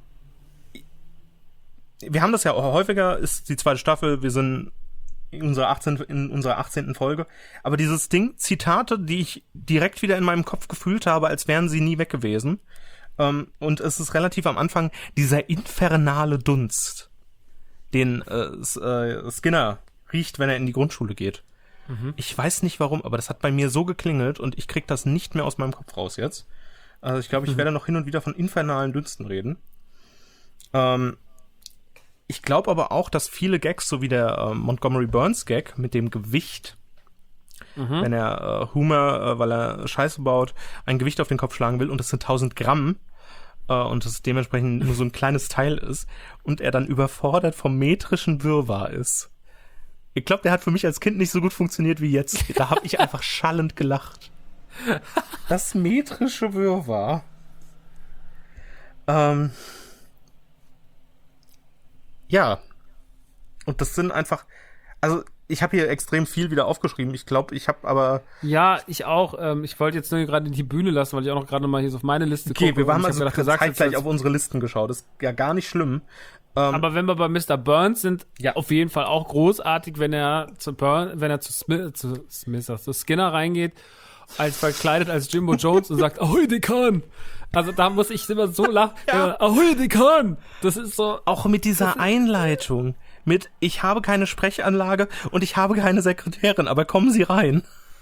wir haben das ja auch häufiger, ist die zweite Staffel, wir sind in unserer 18. Folge. Aber dieses Ding, Zitate, die ich direkt wieder in meinem Kopf gefühlt habe, als wären sie nie weg gewesen. Und es ist relativ am Anfang dieser infernale Dunst, den Skinner riecht, wenn er in die Grundschule geht. Ich weiß nicht warum, aber das hat bei mir so geklingelt und ich krieg das nicht mehr aus meinem Kopf raus jetzt. Also ich glaube, ich werde noch hin und wieder von infernalen Dünsten reden. Ich glaube aber auch, dass viele Gags, so wie der Montgomery Burns Gag mit dem Gewicht, wenn er Homer, weil er Scheiße baut, ein Gewicht auf den Kopf schlagen will und das sind 1000 Gramm und das dementsprechend nur so ein kleines Teil ist und er dann überfordert vom metrischen Wirrwarr ist. Ich glaube, der hat für mich als Kind nicht so gut funktioniert wie jetzt. Da habe ich einfach schallend gelacht. Das metrische Wirrwarr. Ja. Und das sind einfach, also ich habe hier extrem viel wieder aufgeschrieben. Ich glaube, ich habe aber... Ja, ich auch. Ich wollte jetzt nur gerade die Bühne lassen, weil ich auch noch gerade mal hier so auf meine Liste gucke. Okay, wir haben also zeitgleich auf unsere Listen geschaut. Das ist ja gar nicht schlimm. Aber wenn wir bei Mr. Burns sind, ja, auf jeden Fall auch großartig, wenn er zu Skinner reingeht, verkleidet als Jimbo Jones und sagt, Ahoi, Dekan! Also da muss ich immer so lachen. Ahoi, Dekan! Das ist so. Auch mit dieser Einleitung. Mit, ich habe keine Sprechanlage und ich habe keine Sekretärin, aber kommen Sie rein.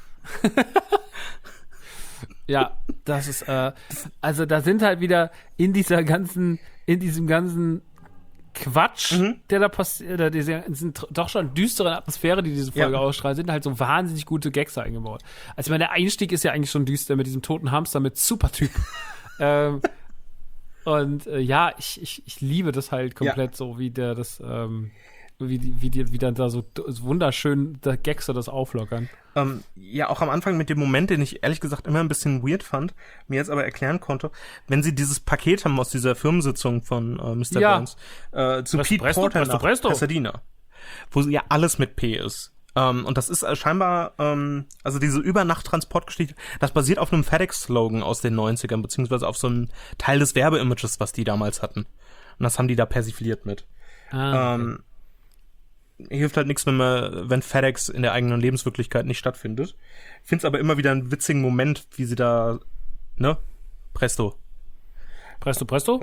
Ja, das ist, also da sind halt wieder in diesem ganzen Quatsch, der da passiert, oder diese doch schon düsteren Atmosphäre, die diese Folge ausstrahlt, sind halt so wahnsinnig gute Gags eingebaut. Also ich meine, der Einstieg ist ja eigentlich schon düster mit diesem toten Hamster mit Supertyp. Ich liebe das halt komplett so, wie der das, wie dann da so wunderschön der Gags so das auflockern. Auch am Anfang mit dem Moment, den ich ehrlich gesagt immer ein bisschen weird fand, mir jetzt aber erklären konnte, wenn sie dieses Paket haben aus dieser Firmensitzung von Mr. Burns zu Pete Porter nach Pasadena, wo ja alles mit P ist. Und das ist scheinbar, also diese Übernacht-Transportgeschichte, das basiert auf einem FedEx-Slogan aus den 90ern, beziehungsweise auf so einem Teil des Werbeimages, was die damals hatten. Und das haben die da persifliert mit. Okay. Hilft halt nichts, wenn FedEx in der eigenen Lebenswirklichkeit nicht stattfindet. Ich finde es aber immer wieder einen witzigen Moment, wie sie da, ne? Presto. Presto.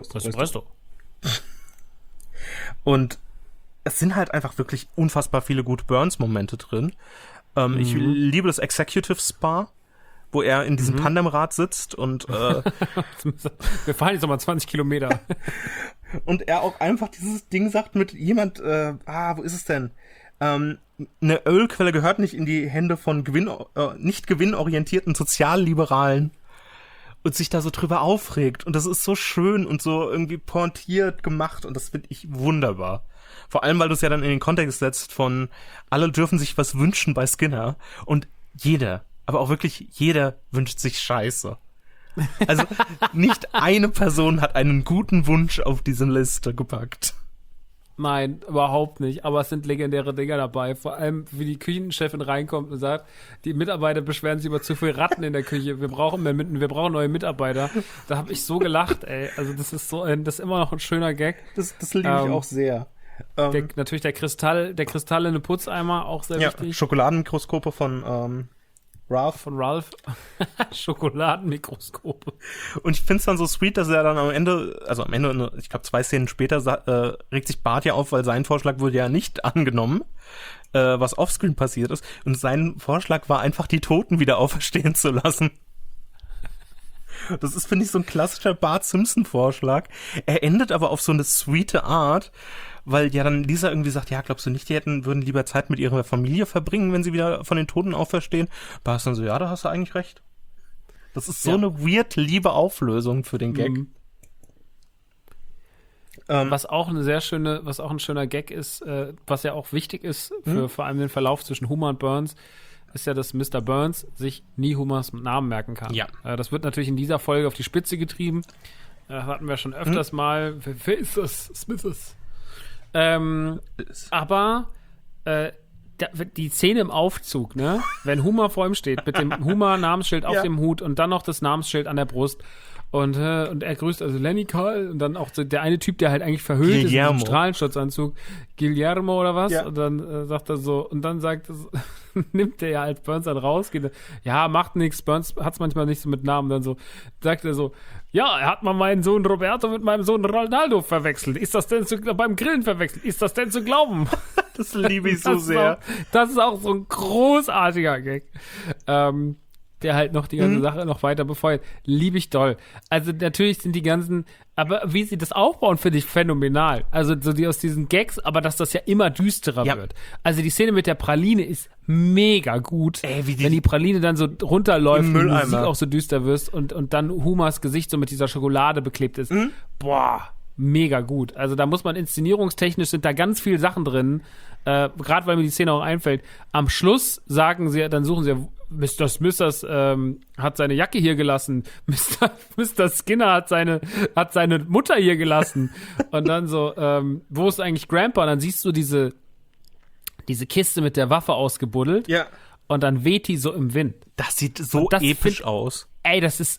Und es sind halt einfach wirklich unfassbar viele gute Burns-Momente drin. Ich liebe das Executive Spa, wo er in diesem Tandemrad sitzt und wir fahren jetzt nochmal 20 Kilometer. Und er auch einfach dieses Ding sagt mit jemand, wo ist es denn? Eine Ölquelle gehört nicht in die Hände von nicht gewinnorientierten Sozialliberalen und sich da so drüber aufregt. Und das ist so schön und so irgendwie pointiert gemacht und das finde ich wunderbar. Vor allem, weil du es ja dann in den Kontext setzt von alle dürfen sich was wünschen bei Skinner und jeder, aber auch wirklich jeder wünscht sich Scheiße. Also nicht eine Person hat einen guten Wunsch auf diese Liste gepackt. Nein, überhaupt nicht. Aber es sind legendäre Dinger dabei. Vor allem, wie die Küchenchefin reinkommt und sagt, die Mitarbeiter beschweren sich über zu viel Ratten in der Küche. Wir brauchen neue Mitarbeiter. Da habe ich so gelacht, ey. Also das ist das ist immer noch ein schöner Gag. Das liebe ich auch sehr. Natürlich der kristallene Putzeimer, auch sehr wichtig. Schokoladenmikroskope von Ralph. Schokoladenmikroskope. Und ich find's dann so sweet, dass er dann am Ende, ich glaube 2 Szenen später, regt sich Bart ja auf, weil sein Vorschlag wurde ja nicht angenommen, was offscreen passiert ist. Und sein Vorschlag war einfach, die Toten wieder auferstehen zu lassen. Das ist, finde ich, so ein klassischer Bart Simpson-Vorschlag. Er endet aber auf so eine sweete Art, weil ja dann Lisa irgendwie sagt, ja, glaubst du nicht, die würden lieber Zeit mit ihrer Familie verbringen, wenn sie wieder von den Toten auferstehen? Bart ist dann so, ja, da hast du eigentlich recht. Das ist so eine weird liebe Auflösung für den Gag. Was auch ein schöner Gag ist, was ja auch wichtig ist für vor allem den Verlauf zwischen Homer und Burns, ist ja, dass Mr. Burns sich nie Homers Namen merken kann. Ja. Das wird natürlich in dieser Folge auf die Spitze getrieben. Das hatten wir schon öfters mal. Wer ist das? Smithers. Aber die Szene im Aufzug, ne? Wenn Homer vor ihm steht, mit dem Homer-Namensschild auf dem Hut und dann noch das Namensschild an der Brust. Und er grüßt also Lenny Carl und dann auch so der eine Typ, der halt eigentlich verhüllt ist in einem Strahlenschutzanzug, Guillermo oder was? Ja. Und dann sagt er so, und dann nimmt er ja als Burns dann raus, macht nichts, Burns hat's manchmal nicht so mit Namen, dann so, sagt er so, ja, er hat mal meinen Sohn Roberto mit meinem Sohn Ronaldo verwechselt. Ist das denn beim Grillen verwechselt? Ist das denn zu glauben? Das liebe ich so sehr. Das ist auch so ein großartiger Gag. Der halt noch die ganze Sache noch weiter befeuert. Liebe ich doll. Also natürlich sind die ganzen, aber wie sie das aufbauen, finde ich phänomenal. Also so die aus diesen Gags, aber dass das ja immer düsterer wird. Also die Szene mit der Praline ist mega gut. Wenn die Praline dann so runterläuft und die Musik auch so düster wird und dann Homers Gesicht so mit dieser Schokolade beklebt ist. Boah, mega gut. Also da muss man inszenierungstechnisch, sind da ganz viele Sachen drin. Gerade weil mir die Szene auch einfällt. Am Schluss suchen sie, Mr. Smithers hat seine Jacke hier gelassen. Mr. Skinner hat seine Mutter hier gelassen. Und dann so, wo ist eigentlich Grandpa? Und dann siehst du diese Kiste mit der Waffe ausgebuddelt. Ja. Und dann weht die so im Wind. Das sieht so episch aus. Ey, das ist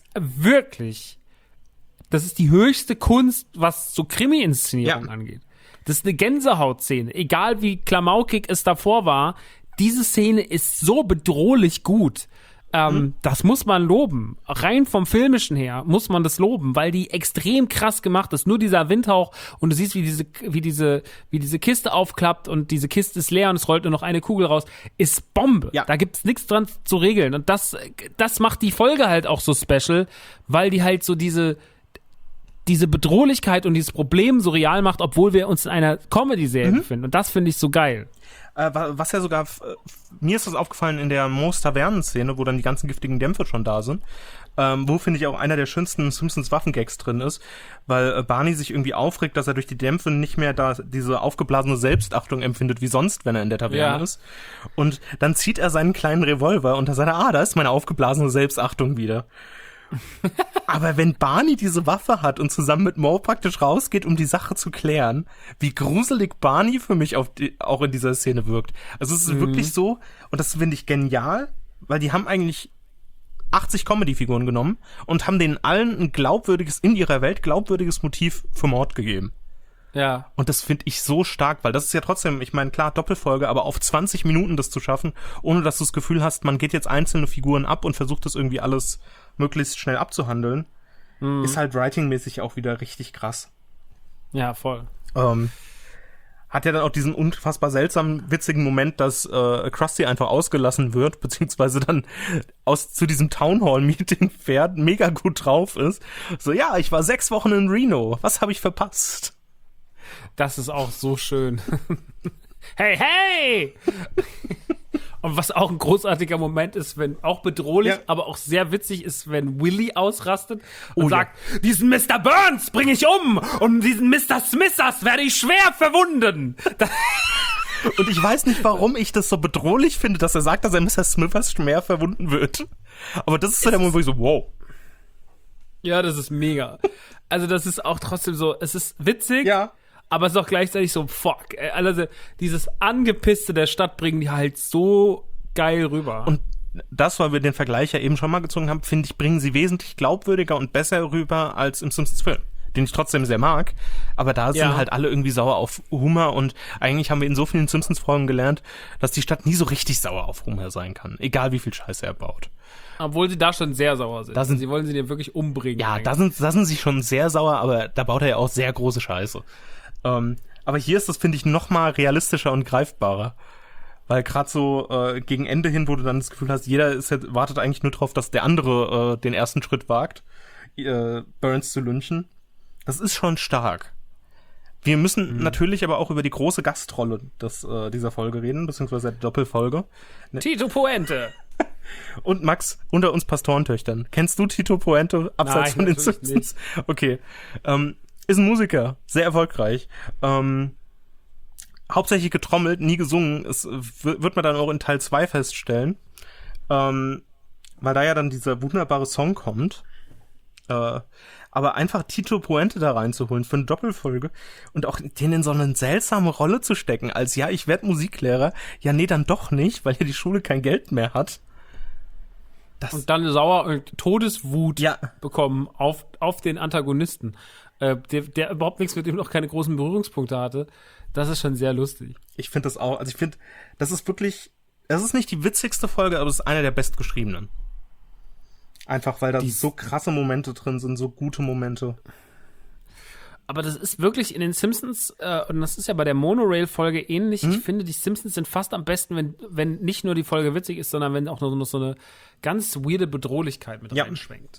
die höchste Kunst, was so Krimi-Inszenierung angeht. Das ist eine Gänsehautszene. Egal wie klamaukig es davor war, diese Szene ist so bedrohlich gut. Das muss man loben. Rein vom Filmischen her muss man das loben, weil die extrem krass gemacht ist. Nur dieser Windhauch und du siehst, wie diese Kiste aufklappt und diese Kiste ist leer und es rollt nur noch eine Kugel raus, ist Bombe. Ja. Da gibt's nichts dran zu regeln. Und das macht die Folge halt auch so special, weil die halt so diese Bedrohlichkeit und dieses Problem so real macht, obwohl wir uns in einer Comedy-Serie befinden. Und das finde ich so geil. Was ja sogar, mir ist das aufgefallen in der Moos Tavernen-Szene, wo dann die ganzen giftigen Dämpfe schon da sind, wo, finde ich, auch einer der schönsten Simpsons-Waffengags drin ist, weil Barney sich irgendwie aufregt, dass er durch die Dämpfe nicht mehr da diese aufgeblasene Selbstachtung empfindet, wie sonst, wenn er in der Taverne ist. Und dann zieht er seinen kleinen Revolver und da sagt er, da ist meine aufgeblasene Selbstachtung wieder. Aber wenn Barney diese Waffe hat und zusammen mit Moe praktisch rausgeht, um die Sache zu klären, wie gruselig Barney für mich auch in dieser Szene wirkt. Also es ist wirklich so, und das finde ich genial, weil die haben eigentlich 80 Comedy-Figuren genommen und haben denen allen ein in ihrer Welt glaubwürdiges Motiv für Mord gegeben. Ja. Und das finde ich so stark, weil das ist ja trotzdem, ich meine, klar, Doppelfolge, aber auf 20 Minuten das zu schaffen, ohne dass du das Gefühl hast, man geht jetzt einzelne Figuren ab und versucht das irgendwie alles möglichst schnell abzuhandeln, ist halt writingmäßig auch wieder richtig krass. Ja, voll. Hat ja dann auch diesen unfassbar seltsamen, witzigen Moment, dass Krusty einfach ausgelassen wird, beziehungsweise dann zu diesem Townhall-Meeting fährt, mega gut drauf ist. So, ja, ich war 6 Wochen in Reno, was habe ich verpasst? Das ist auch so schön. Hey, hey! Und was auch ein großartiger Moment ist, wenn auch bedrohlich, aber auch sehr witzig ist, wenn Willy ausrastet und sagt, diesen Mr. Burns bringe ich um und diesen Mr. Smithers werde ich schwer verwunden. Und ich weiß nicht, warum ich das so bedrohlich finde, dass er sagt, dass er Mr. Smithers schwer verwunden wird. Aber das ist so der Moment, wo ich so, wow. Ja, das ist mega. Also das ist auch trotzdem so, es ist witzig. Ja. Aber es ist auch gleichzeitig so, fuck. Also dieses Angepisste der Stadt bringen die halt so geil rüber. Und das, weil wir den Vergleich ja eben schon mal gezogen haben, finde ich, bringen sie wesentlich glaubwürdiger und besser rüber als im Simpsons-Film, den ich trotzdem sehr mag. Aber da sind halt alle irgendwie sauer auf Homer und eigentlich haben wir in so vielen Simpsons-Folgen gelernt, dass die Stadt nie so richtig sauer auf Homer sein kann. Egal wie viel Scheiße er baut. Obwohl sie da schon sehr sauer sind. Sie wollen sie den wirklich umbringen. Ja, da sind sie schon sehr sauer, aber da baut er ja auch sehr große Scheiße. Aber hier ist das, finde ich, noch mal realistischer und greifbarer. Weil gerade so gegen Ende hin, wo du dann das Gefühl hast, jeder wartet eigentlich nur drauf, dass der andere den ersten Schritt wagt, Burns zu lynchen. Das ist schon stark. Wir müssen natürlich aber auch über die große Gastrolle dieser Folge reden, beziehungsweise der Doppelfolge. Tito Puente. Und Max, unter uns Pastorentöchtern. Kennst du Tito Puente abseits von den Simpsons? Okay. Ist ein Musiker, sehr erfolgreich. Hauptsächlich getrommelt, nie gesungen. Es wird man dann auch in Teil 2 feststellen. Weil da ja dann dieser wunderbare Song kommt. Aber einfach Tito Puente da reinzuholen für eine Doppelfolge und auch den in so eine seltsame Rolle zu stecken, als ja, ich werde Musiklehrer, ja, nee, dann doch nicht, weil ja die Schule kein Geld mehr hat. Und dann sauer und Todeswut bekommen auf den Antagonisten, der überhaupt nichts mit ihm noch keine großen Berührungspunkte hatte. Das ist schon sehr lustig. Ich finde das auch, also ich finde, das ist nicht die witzigste Folge, aber es ist eine der bestgeschriebenen. Einfach, weil da so krasse Momente drin sind, so gute Momente. Aber das ist wirklich in den Simpsons, und das ist ja bei der Monorail-Folge ähnlich, ich finde, die Simpsons sind fast am besten, wenn nicht nur die Folge witzig ist, sondern wenn auch noch so eine ganz weirde Bedrohlichkeit mit reinschwenkt.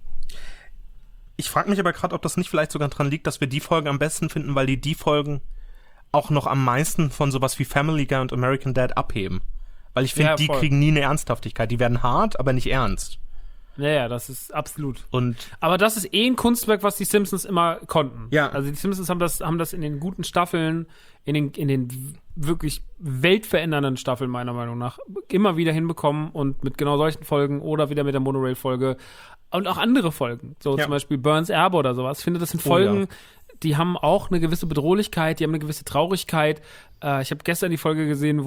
Ich frage mich aber gerade, ob das nicht vielleicht sogar dran liegt, dass wir die Folgen am besten finden, weil die Folgen auch noch am meisten von sowas wie Family Guy und American Dad abheben. Weil ich finde, die kriegen nie eine Ernsthaftigkeit. Die werden hart, aber nicht ernst. Ja, das ist absolut. Aber das ist ein Kunstwerk, was die Simpsons immer konnten. Ja. Also die Simpsons haben das in den guten Staffeln, in den wirklich weltverändernden Staffeln meiner Meinung nach immer wieder hinbekommen und mit genau solchen Folgen oder wieder mit der Monorail-Folge und auch andere Folgen. So zum Beispiel Burns Erbe oder sowas. Ich finde, das sind Folgen, die haben auch eine gewisse Bedrohlichkeit, die haben eine gewisse Traurigkeit. Ich habe gestern die Folge gesehen,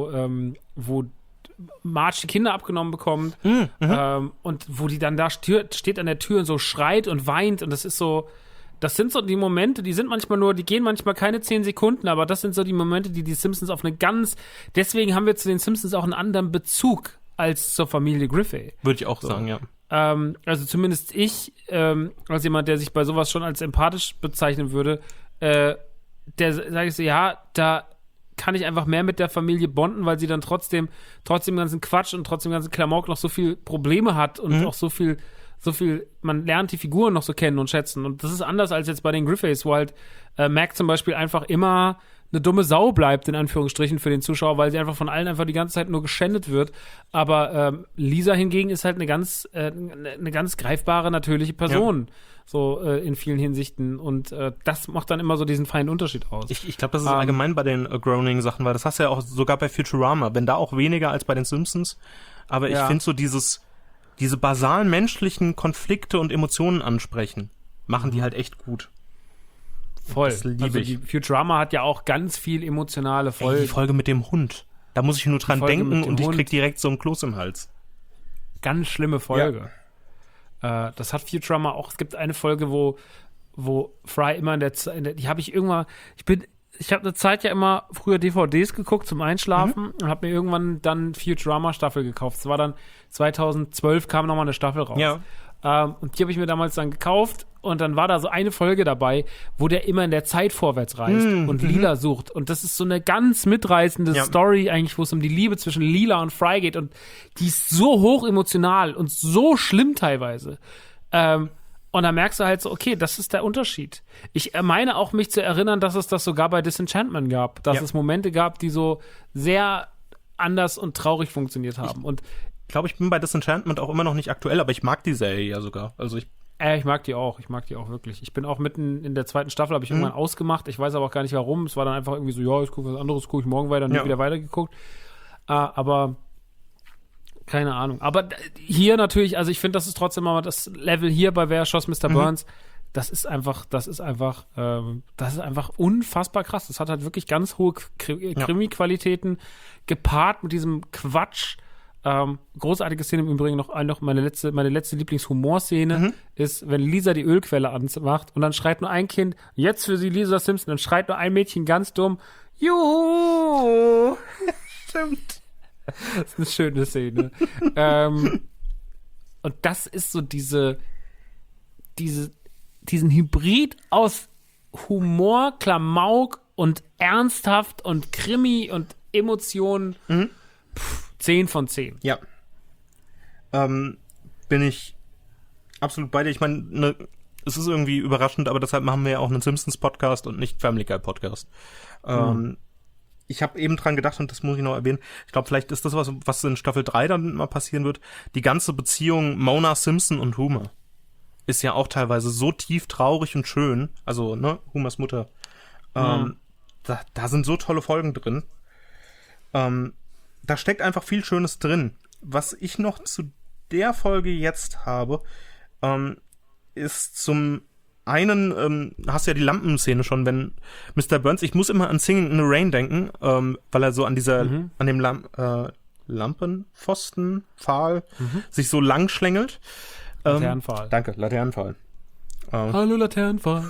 wo Marge die Kinder abgenommen bekommt und wo die dann da steht an der Tür und so schreit und weint und das sind so die Momente, die gehen manchmal keine 10 Sekunden, aber das sind so die Momente, die Simpsons deswegen haben wir zu den Simpsons auch einen anderen Bezug als zur Familie Griffey. Würde ich auch sagen, ja. Also zumindest ich, als jemand, der sich bei sowas schon als empathisch bezeichnen würde, der sage ich so, ja, da kann ich einfach mehr mit der Familie bonden, weil sie dann trotzdem den ganzen Quatsch und trotzdem den ganzen Klamauk noch so viel Probleme hat und auch so viel, man lernt die Figuren noch so kennen und schätzen. Und das ist anders als jetzt bei den Griffiths, wo halt Mac zum Beispiel einfach immer eine dumme Sau bleibt, in Anführungsstrichen, für den Zuschauer, weil sie einfach von allen einfach die ganze Zeit nur geschändet wird. Aber Lisa hingegen ist halt eine ganz greifbare, natürliche Person. Ja. So in vielen Hinsichten. Und das macht dann immer so diesen feinen Unterschied aus. Ich glaube, das ist allgemein bei den Groening-Sachen, weil das hast du ja auch sogar bei Futurama, wenn da auch weniger als bei den Simpsons. Aber ich finde so diese basalen menschlichen Konflikte und Emotionen ansprechen, machen die halt echt gut. Voll. Das liebe ich. Die Futurama hat ja auch ganz viel emotionale Folgen. Die Folge mit dem Hund. Da muss ich nur dran denken und ich krieg direkt so einen Kloß im Hals. Ganz schlimme Folge. Ja. Das hat Futurama auch. Es gibt eine Folge, wo Fry immer die habe ich irgendwann, ich habe eine Zeit ja immer früher DVDs geguckt zum Einschlafen und habe mir irgendwann dann Futurama-Staffel gekauft. Es war dann 2012 kam nochmal eine Staffel raus. Ja. Und die habe ich mir damals dann gekauft und dann war da so eine Folge dabei, wo der immer in der Zeit vorwärts reist und Lila sucht. Und das ist so eine ganz mitreißende Story eigentlich, wo es um die Liebe zwischen Lila und Fry geht. Und die ist so hoch emotional und so schlimm teilweise. Und da merkst du halt so, okay, das ist der Unterschied. Ich meine auch, mich zu erinnern, dass es das sogar bei Disenchantment gab. Dass es Momente gab, die so sehr anders und traurig funktioniert haben. Und ich glaube, ich bin bei Disenchantment auch immer noch nicht aktuell, aber ich mag die Serie ja sogar. Also ich mag die auch. Ich mag die auch wirklich. Ich bin auch mitten in der zweiten Staffel, habe ich irgendwann ausgemacht. Ich weiß aber auch gar nicht, warum. Es war dann einfach irgendwie so, ja, ich gucke was anderes, gucke ich morgen weiter, nie wieder weitergeguckt. Aber keine Ahnung. Aber hier natürlich, also ich finde, das ist trotzdem mal das Level hier bei Wer schoss Mr. Burns. Das ist einfach unfassbar krass. Das hat halt wirklich ganz hohe Krimi-Qualitäten gepaart mit diesem Quatsch. Großartige Szene im Übrigen noch meine letzte Lieblingshumorszene ist, wenn Lisa die Ölquelle anmacht und dann schreit nur ein Kind, jetzt für sie Lisa Simpson, dann schreit nur ein Mädchen ganz dumm, Juhu! Stimmt. Das ist eine schöne Szene. Und das ist so diesen Hybrid aus Humor, Klamauk und ernsthaft und Krimi und Emotionen. 10 von 10. Ja. Bin ich absolut bei dir. Ich meine, es ist irgendwie überraschend, aber deshalb machen wir ja auch einen Simpsons-Podcast und nicht Family Guy-Podcast. Ich habe eben dran gedacht, und das muss ich noch erwähnen, ich glaube, vielleicht ist das was in Staffel 3 dann mal passieren wird. Die ganze Beziehung Mona Simpson und Homer ist ja auch teilweise so tief traurig und schön. Also, ne, Homers Mutter. Da sind so tolle Folgen drin. Da steckt einfach viel Schönes drin. Was ich noch zu der Folge jetzt habe, ist zum einen, hast du ja die Lampenszene schon, wenn Mr. Burns, ich muss immer an Singing in the Rain denken, weil er so an dem Lampenpfosten-Pfahl sich so lang schlängelt. Laternenpfahl. Danke, Laternenpfahl. Hallo Laternenpfahl.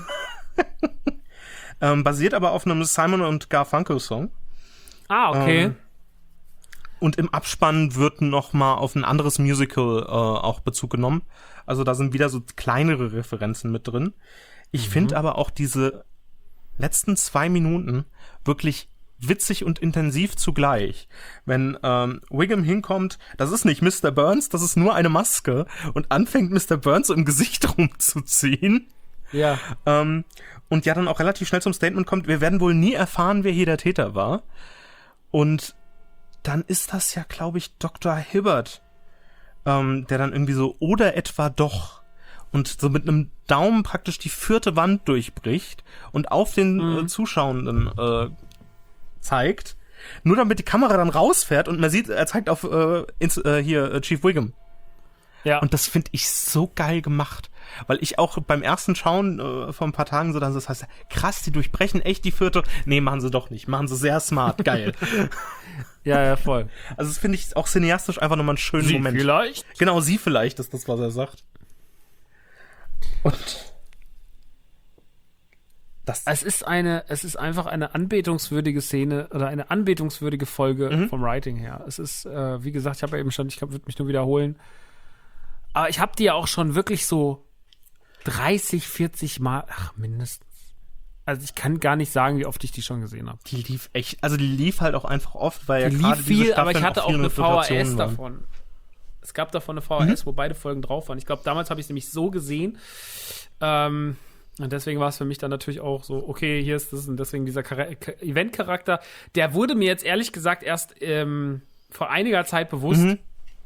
Basiert aber auf einem Simon und Garfunkel-Song. Ah, okay. Und im Abspann wird noch mal auf ein anderes Musical auch Bezug genommen. Also da sind wieder so kleinere Referenzen mit drin. Ich finde aber auch diese letzten 2 Minuten wirklich witzig und intensiv zugleich. Wenn Wiggum hinkommt, das ist nicht Mr. Burns, das ist nur eine Maske und anfängt Mr. Burns so im Gesicht rumzuziehen. Ja. Und ja dann auch relativ schnell zum Statement kommt, wir werden wohl nie erfahren, wer hier der Täter war. Und dann ist das ja, glaube ich, Dr. Hibbert, der dann irgendwie so, oder etwa doch, und so mit einem Daumen praktisch die 4. Wand durchbricht und auf den Zuschauenden zeigt, nur damit die Kamera dann rausfährt und man sieht, er zeigt auf Chief Wiggum. Ja. Und das finde ich so geil gemacht, weil ich auch beim ersten Schauen vor ein paar Tagen so dann so, das heißt, krass, die durchbrechen echt die 4. Nee, machen sie doch nicht, machen sie sehr smart, geil. Ja, voll. Also das finde ich auch cineastisch einfach nochmal einen schönen Moment. Sie vielleicht? Genau, sie vielleicht ist das, was er sagt. Und Es ist einfach eine anbetungswürdige Szene oder eine anbetungswürdige Folge vom Writing her. Es ist, wie gesagt, ich habe ja eben schon, ich würde mich nur wiederholen. Aber ich habe die ja auch schon wirklich so 30, 40 Mal, mindestens. Also ich kann gar nicht sagen, wie oft ich die schon gesehen habe. Die lief echt, also die lief halt auch einfach oft, weil die ja gerade lief viel, diese aber ich hatte auch eine VHS Rotationen waren. davon. Es gab davon eine VHS, wo beide Folgen drauf waren. Ich glaube, damals habe ich es nämlich so gesehen. Und deswegen war es für mich dann natürlich auch so, okay, hier ist das und deswegen dieser Event-Charakter. Der wurde mir jetzt ehrlich gesagt erst vor einiger Zeit bewusst,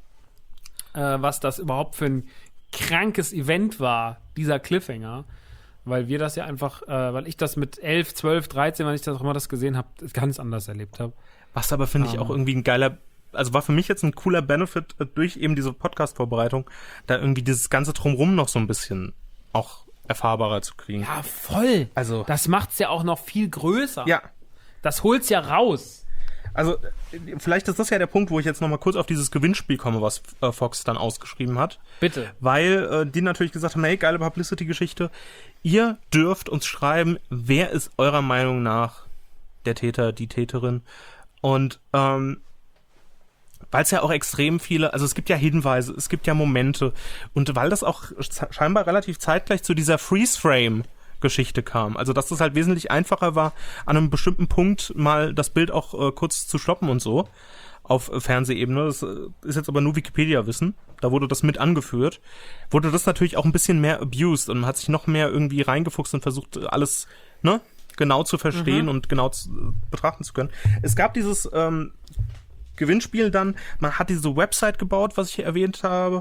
was das überhaupt für ein krankes Event war, dieser Cliffhanger. Weil wir das ja einfach, weil ich das mit 11, 12, 13, wenn ich das auch immer das gesehen habe, ganz anders erlebt habe. Was aber, finde ich, auch irgendwie ein geiler, also war für mich jetzt ein cooler Benefit durch eben diese Podcast-Vorbereitung, da irgendwie dieses ganze Drumrum noch so ein bisschen auch erfahrbarer zu kriegen. Ja, voll. Also, das macht's ja auch noch viel größer. Ja. Das holt's ja raus. Also, vielleicht ist das ja der Punkt, wo ich jetzt noch mal kurz auf dieses Gewinnspiel komme, was Fox dann ausgeschrieben hat. Bitte. Weil die natürlich gesagt haben, hey, geile Publicity-Geschichte. Ihr dürft uns schreiben, wer ist eurer Meinung nach der Täter, die Täterin. Und weil es ja auch extrem viele, also es gibt ja Hinweise, es gibt ja Momente. Und weil das auch scheinbar relativ zeitgleich zu dieser Freeze-Frame-Geschichte kam. Also, dass das halt wesentlich einfacher war, an einem bestimmten Punkt mal das Bild auch kurz zu stoppen und so. Auf Fernsehebene. Das ist jetzt aber nur Wikipedia-Wissen. Da wurde das mit angeführt. Wurde das natürlich auch ein bisschen mehr abused und man hat sich noch mehr irgendwie reingefuchst und versucht, alles, genau zu verstehen und genau betrachten zu können. Es gab dieses Gewinnspiel dann, man hat diese Website gebaut, was ich hier erwähnt habe,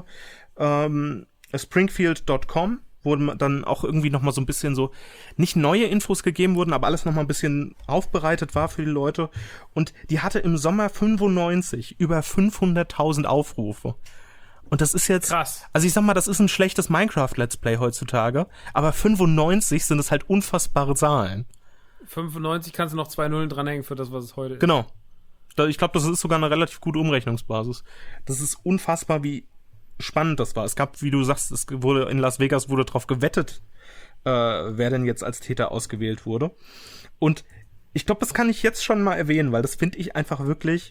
springfield.com, wo dann auch irgendwie nochmal so ein bisschen so, nicht neue Infos gegeben wurden, aber alles nochmal ein bisschen aufbereitet war für die Leute. Und die hatte im Sommer 95 über 500.000 Aufrufe. Und das ist jetzt, krass. Also ich sag mal, das ist ein schlechtes Minecraft-Let's Play heutzutage, aber 95 sind es halt unfassbare Zahlen. 95 kannst du noch 2 Nullen dranhängen für das, was es heute ist. Genau. Ich glaube, das ist sogar eine relativ gute Umrechnungsbasis. Das ist unfassbar, wie spannend das war. Es gab, wie du sagst, in Las Vegas wurde drauf gewettet, wer denn jetzt als Täter ausgewählt wurde. Und ich glaube, das kann ich jetzt schon mal erwähnen, weil das finde ich einfach wirklich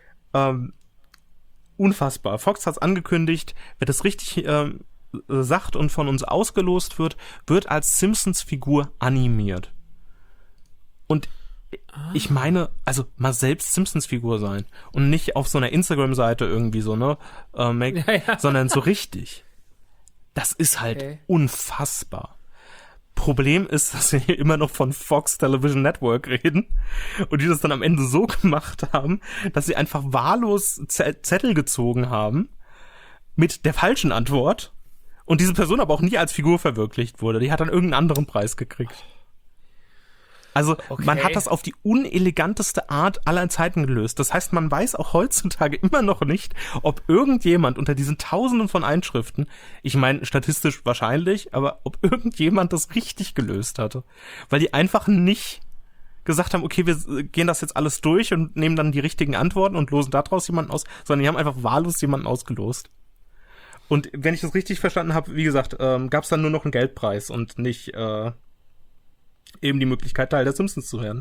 unfassbar. Fox hat's angekündigt, wer das richtig sagt und von uns ausgelost wird als Simpsons-Figur animiert. Und ich meine, also mal selbst Simpsons-Figur sein und nicht auf so einer Instagram-Seite irgendwie so, sondern so richtig. Das ist halt unfassbar. Problem ist, dass wir hier immer noch von Fox Television Network reden und die das dann am Ende so gemacht haben, dass sie einfach wahllos Zettel gezogen haben mit der falschen Antwort und diese Person aber auch nie als Figur verwirklicht wurde. Die hat dann irgendeinen anderen Preis gekriegt. Also man hat das auf die uneleganteste Art aller Zeiten gelöst. Das heißt, man weiß auch heutzutage immer noch nicht, ob irgendjemand unter diesen Tausenden von Einschriften, ich meine statistisch wahrscheinlich, aber ob irgendjemand das richtig gelöst hatte. Weil die einfach nicht gesagt haben, okay, wir gehen das jetzt alles durch und nehmen dann die richtigen Antworten und losen daraus jemanden aus, sondern die haben einfach wahllos jemanden ausgelost. Und wenn ich das richtig verstanden habe, wie gesagt, gab es dann nur noch einen Geldpreis und nicht eben die Möglichkeit, Teil der Simpsons zu werden.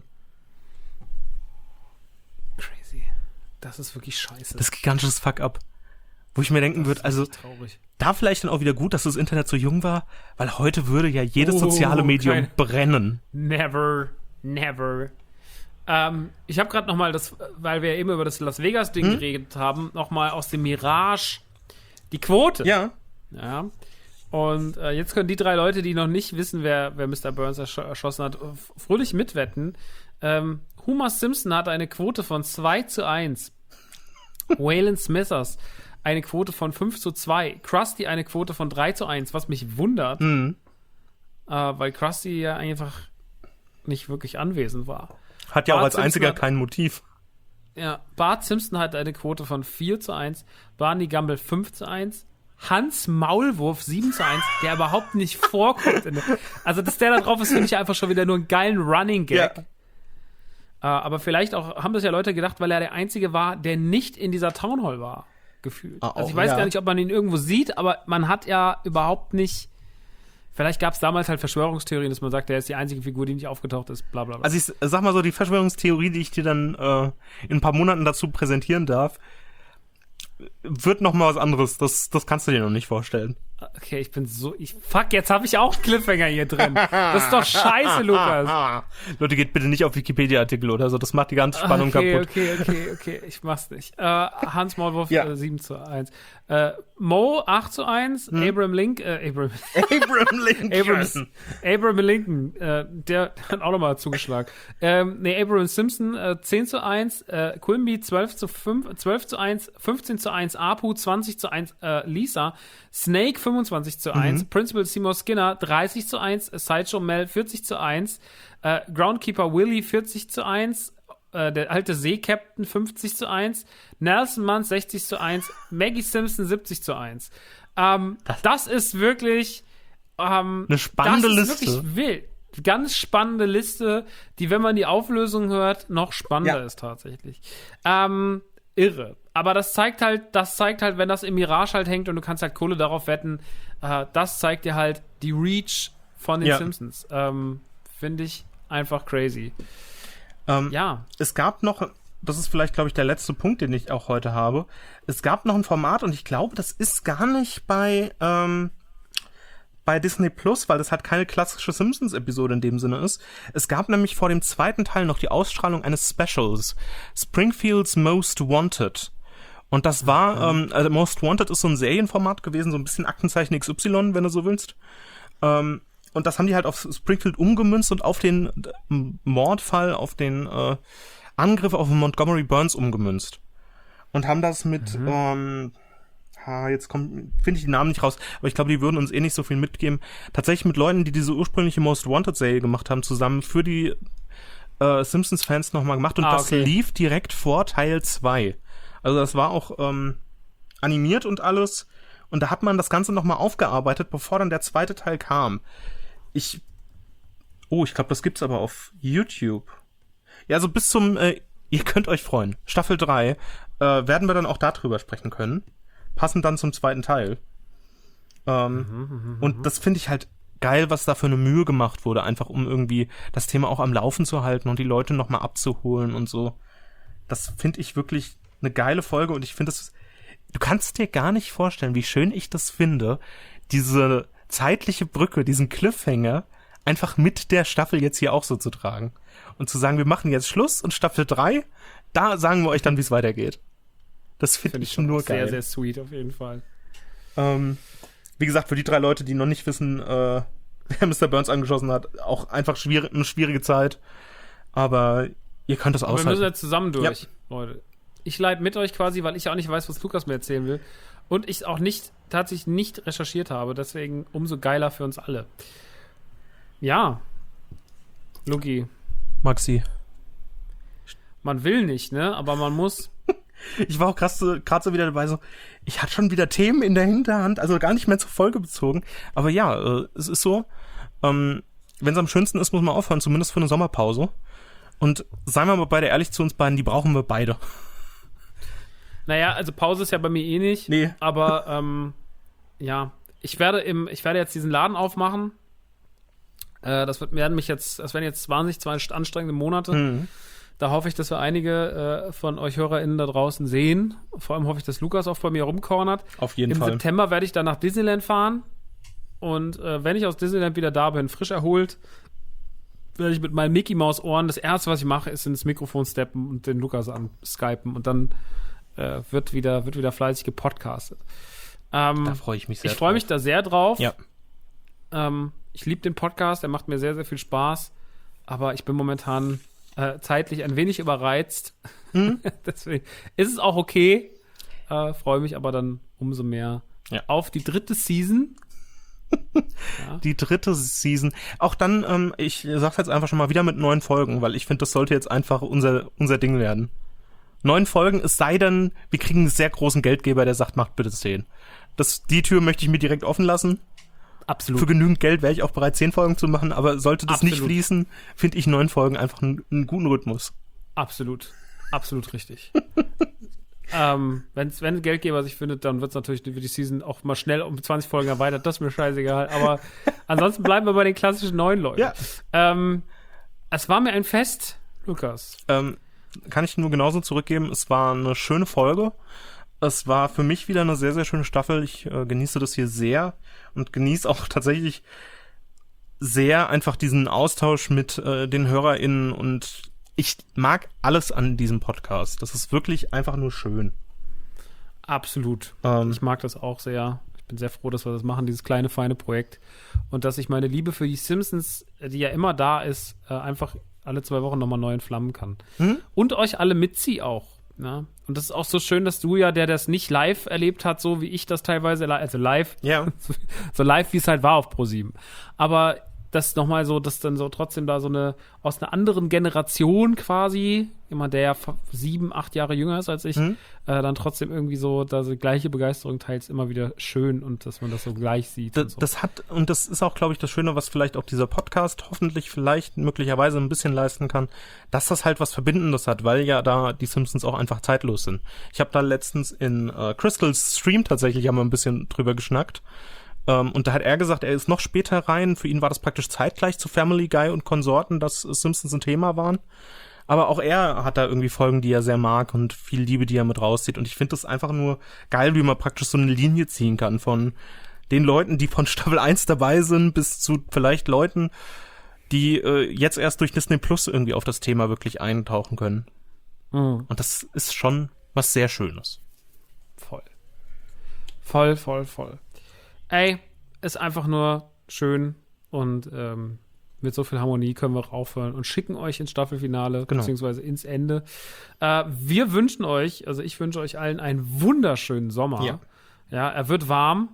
Crazy. Das ist wirklich scheiße. Das ist gigantisches Fuck-up. Wo ich mir denken würde, also da vielleicht dann auch wieder gut, dass das Internet so jung war, weil heute würde ja jedes soziale Medium brennen. Never. Ich habe gerade noch mal weil wir ja eben über das Las Vegas-Ding geredet haben, noch mal aus dem Mirage die Quote. Ja. Und jetzt können die 3 Leute, die noch nicht wissen, wer Mr. Burns erschossen hat, fröhlich mitwetten. Homer Simpson hat eine Quote von 2:1. Waylon Smithers eine Quote von 5:2. Krusty eine Quote von 3:1, was mich wundert, weil Krusty ja einfach nicht wirklich anwesend war. Hat ja auch als einziger kein Motiv. Ja, Bart Simpson hat eine Quote von 4:1. Barney Gumble 5:1. Hans Maulwurf 7:1, der überhaupt nicht vorkommt. Also, dass der da drauf ist, finde ich einfach schon wieder nur einen geilen Running Gag. Ja. Aber vielleicht auch haben das ja Leute gedacht, weil er der Einzige war, der nicht in dieser Town Hall war, gefühlt. Also ich weiß gar nicht, ob man ihn irgendwo sieht, aber man hat ja überhaupt nicht Vielleicht gab es damals halt Verschwörungstheorien, dass man sagt, der ist die einzige Figur, die nicht aufgetaucht ist, bla bla bla. Also ich sag mal so, die Verschwörungstheorie, die ich dir dann in ein paar Monaten dazu präsentieren darf, wird noch mal was anderes. Das kannst du dir noch nicht vorstellen. Okay, fuck, jetzt habe ich auch Cliffhanger hier drin. Das ist doch scheiße, Lukas. Leute, geht bitte nicht auf Wikipedia-Artikel oder so, das macht die ganze Spannung kaputt. Okay, ich mach's nicht. Hans Maulwurf 7:1. Mo 8:1, Abraham Lincoln, der hat auch nochmal zugeschlagen. Abraham Simpson 10:1, Quimby 12:1, 15:1, Apu 20:1, Lisa, Snake 25:1, Principal Seymour Skinner 30:1, Sideshow Mel 40:1, Groundkeeper Willy 40:1, der alte Seekapitän 50:1, Nelson Mann 60:1, Maggie Simpson 70:1. Das ist wirklich eine spannende Liste. Das ist wirklich wild. Ganz spannende Liste, die, wenn man die Auflösung hört, noch spannender ist tatsächlich. Irre. Aber das zeigt halt, wenn das im Mirage halt hängt und du kannst halt Kohle darauf wetten, das zeigt dir halt die Reach von den Simpsons. Finde ich einfach crazy. Es gab noch, das ist vielleicht, glaube ich, der letzte Punkt, den ich auch heute habe. Es gab noch ein Format und ich glaube, das ist gar nicht bei Disney Plus, weil das halt keine klassische Simpsons-Episode in dem Sinne ist. Es gab nämlich vor dem zweiten Teil noch die Ausstrahlung eines Specials. Springfield's Most Wanted. Und das war, also Most Wanted ist so ein Serienformat gewesen, so ein bisschen Aktenzeichen XY, wenn du so willst. Und das haben die halt auf Springfield umgemünzt und auf den Mordfall, auf den Angriff auf Montgomery Burns umgemünzt. Und haben das mit, jetzt finde ich die Namen nicht raus, aber ich glaube, die würden uns eh nicht so viel mitgeben. Tatsächlich mit Leuten, die diese ursprüngliche Most Wanted-Serie gemacht haben, zusammen für die Simpsons-Fans nochmal gemacht. Und das lief direkt vor Teil 2. Also das war auch animiert und alles. Und da hat man das Ganze nochmal aufgearbeitet, bevor dann der zweite Teil kam. Ich glaube, das gibt's aber auf YouTube. Ja, also bis zum, ihr könnt euch freuen. Staffel 3 werden wir dann auch darüber sprechen können. Passend dann zum zweiten Teil. Und das finde ich halt geil, was da für eine Mühe gemacht wurde, einfach um irgendwie das Thema auch am Laufen zu halten und die Leute nochmal abzuholen und so. Das finde ich wirklich eine geile Folge und ich finde das, du kannst dir gar nicht vorstellen, wie schön ich das finde, diese zeitliche Brücke, diesen Cliffhanger einfach mit der Staffel jetzt hier auch so zu tragen. Und zu sagen, wir machen jetzt Schluss und Staffel 3, da sagen wir euch dann, wie es weitergeht. Das finde ich nur geil. Sehr, sehr sweet auf jeden Fall. Wie gesagt, für die 3 Leute, die noch nicht wissen, wer Mr. Burns angeschossen hat, auch einfach eine schwierige Zeit. Aber ihr könnt das aushalten. Wir müssen jetzt zusammen durch, Leute. Ich leite mit euch quasi, weil ich auch nicht weiß, was Lukas mir erzählen will. Und ich auch tatsächlich nicht recherchiert habe. Deswegen umso geiler für uns alle. Ja. Luki. Maxi. Man will nicht, ne? Aber man muss. Ich war auch gerade so wieder dabei, so, ich hatte schon wieder Themen in der Hinterhand, also gar nicht mehr zur Folge bezogen. Aber ja, es ist so, wenn es am schönsten ist, muss man aufhören, zumindest für eine Sommerpause. Und seien wir mal beide ehrlich zu uns beiden, die brauchen wir beide. Naja, also Pause ist ja bei mir eh nicht. Nee. Aber, ja, ich werde jetzt diesen Laden aufmachen. Das werden jetzt wahnsinnig 2 anstrengende Monate. Mhm. Da hoffe ich, dass wir einige von euch HörerInnen da draußen sehen. Vor allem hoffe ich, dass Lukas auch bei mir rumcornert. Auf jeden Fall. Im September werde ich dann nach Disneyland fahren. Und wenn ich aus Disneyland wieder da bin, frisch erholt, werde ich mit meinen Mickey-Maus-Ohren, das Erste, was ich mache, ist ins Mikrofon steppen und den Lukas anskypen. Und dann wird wieder fleißig gepodcastet. Da freue ich mich sehr drauf. Ich freue mich da sehr drauf. Ja. Ich liebe den Podcast, der macht mir sehr, sehr viel Spaß. Aber ich bin momentan zeitlich ein wenig überreizt. Deswegen ist es auch okay. Freue mich aber dann umso mehr auf die 3. Season. Die 3. Season. Auch dann, ich sag's jetzt einfach schon mal wieder mit 9 Folgen, weil ich finde, das sollte jetzt einfach unser Ding werden. 9 Folgen, es sei denn, wir kriegen einen sehr großen Geldgeber, der sagt, macht bitte 10. Die Tür möchte ich mir direkt offen lassen. Absolut. Für genügend Geld wäre ich auch bereit, 10 Folgen zu machen, aber sollte das nicht fließen, finde ich 9 Folgen einfach einen guten Rhythmus. Absolut. Absolut richtig. Wenn ein Geldgeber sich findet, dann wird die Season auch mal schnell um 20 Folgen erweitert. Das ist mir scheißegal. Aber ansonsten bleiben wir bei den klassischen 9 Leuten. Ja. Es war mir ein Fest, Lukas. Kann ich nur genauso zurückgeben. Es war eine schöne Folge. Es war für mich wieder eine sehr, sehr schöne Staffel. Ich genieße das hier sehr und genieße auch tatsächlich sehr einfach diesen Austausch mit den HörerInnen und ich mag alles an diesem Podcast. Das ist wirklich einfach nur schön. Absolut. Ich mag das auch sehr. Ich bin sehr froh, dass wir das machen, dieses kleine, feine Projekt. Und dass ich meine Liebe für die Simpsons, die ja immer da ist, einfach alle 2 Wochen nochmal neu entflammen kann. Und euch alle mitziehe auch. Ne? Und das ist auch so schön, dass du ja, der das nicht live erlebt hat, so wie ich das teilweise, also live, so live, wie es halt war auf ProSieben. Aber das nochmal so, dass dann so trotzdem da so aus einer anderen Generation quasi, jemand, der ja 7, 8 Jahre jünger ist als ich, dann trotzdem irgendwie so, da so gleiche Begeisterung teils immer wieder schön und dass man das so gleich sieht. Das ist auch, glaube ich, das Schöne, was vielleicht auch dieser Podcast hoffentlich möglicherweise ein bisschen leisten kann, dass das halt was Verbindendes hat, weil ja da die Simpsons auch einfach zeitlos sind. Ich habe da letztens in Crystals Stream tatsächlich einmal ein bisschen drüber geschnackt. Und da hat er gesagt, er ist noch später rein. Für ihn war das praktisch zeitgleich zu Family Guy und Konsorten, dass Simpsons ein Thema waren. Aber auch er hat da irgendwie Folgen, die er sehr mag und viel Liebe, die er mit rauszieht. Und ich finde das einfach nur geil, wie man praktisch so eine Linie ziehen kann von den Leuten, die von Staffel 1 dabei sind, bis zu vielleicht Leuten, die jetzt erst durch Disney Plus irgendwie auf das Thema wirklich eintauchen können. Und das ist schon was sehr Schönes. Voll. Ey, ist einfach nur schön und mit so viel Harmonie können wir auch aufhören und schicken euch ins Staffelfinale, beziehungsweise ins Ende. Wir wünschen euch, also ich wünsche euch allen einen wunderschönen Sommer. Ja, er wird warm.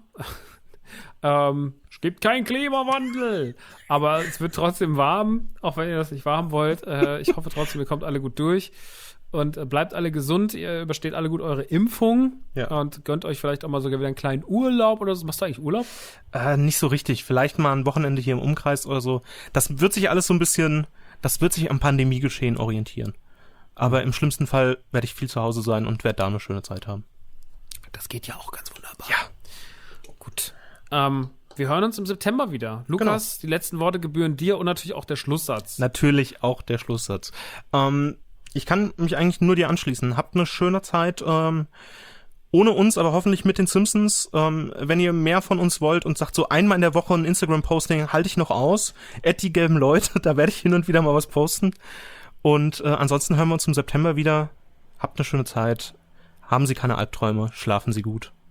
Es gibt keinen Klimawandel, aber es wird trotzdem warm, auch wenn ihr das nicht warm wollt. Ich hoffe trotzdem, ihr kommt alle gut durch. Und bleibt alle gesund, ihr übersteht alle gut eure Impfung und gönnt euch vielleicht auch mal sogar wieder einen kleinen Urlaub oder so. Machst du eigentlich Urlaub? Nicht so richtig. Vielleicht mal ein Wochenende hier im Umkreis oder so. Das wird sich alles so ein bisschen, das wird sich am Pandemiegeschehen orientieren. Aber im schlimmsten Fall werde ich viel zu Hause sein und werde da eine schöne Zeit haben. Das geht ja auch ganz wunderbar. Ja. Gut. Wir hören uns im September wieder. Lukas, Die letzten Worte gebühren dir und natürlich auch der Schlusssatz. Natürlich auch der Schlusssatz. Ich kann mich eigentlich nur dir anschließen. Habt eine schöne Zeit, ohne uns, aber hoffentlich mit den Simpsons. Wenn ihr mehr von uns wollt und sagt, so einmal in der Woche ein Instagram-Posting halte ich noch aus. Die gelben Leute, da werde ich hin und wieder mal was posten. Und ansonsten hören wir uns im September wieder. Habt eine schöne Zeit. Haben Sie keine Albträume. Schlafen Sie gut.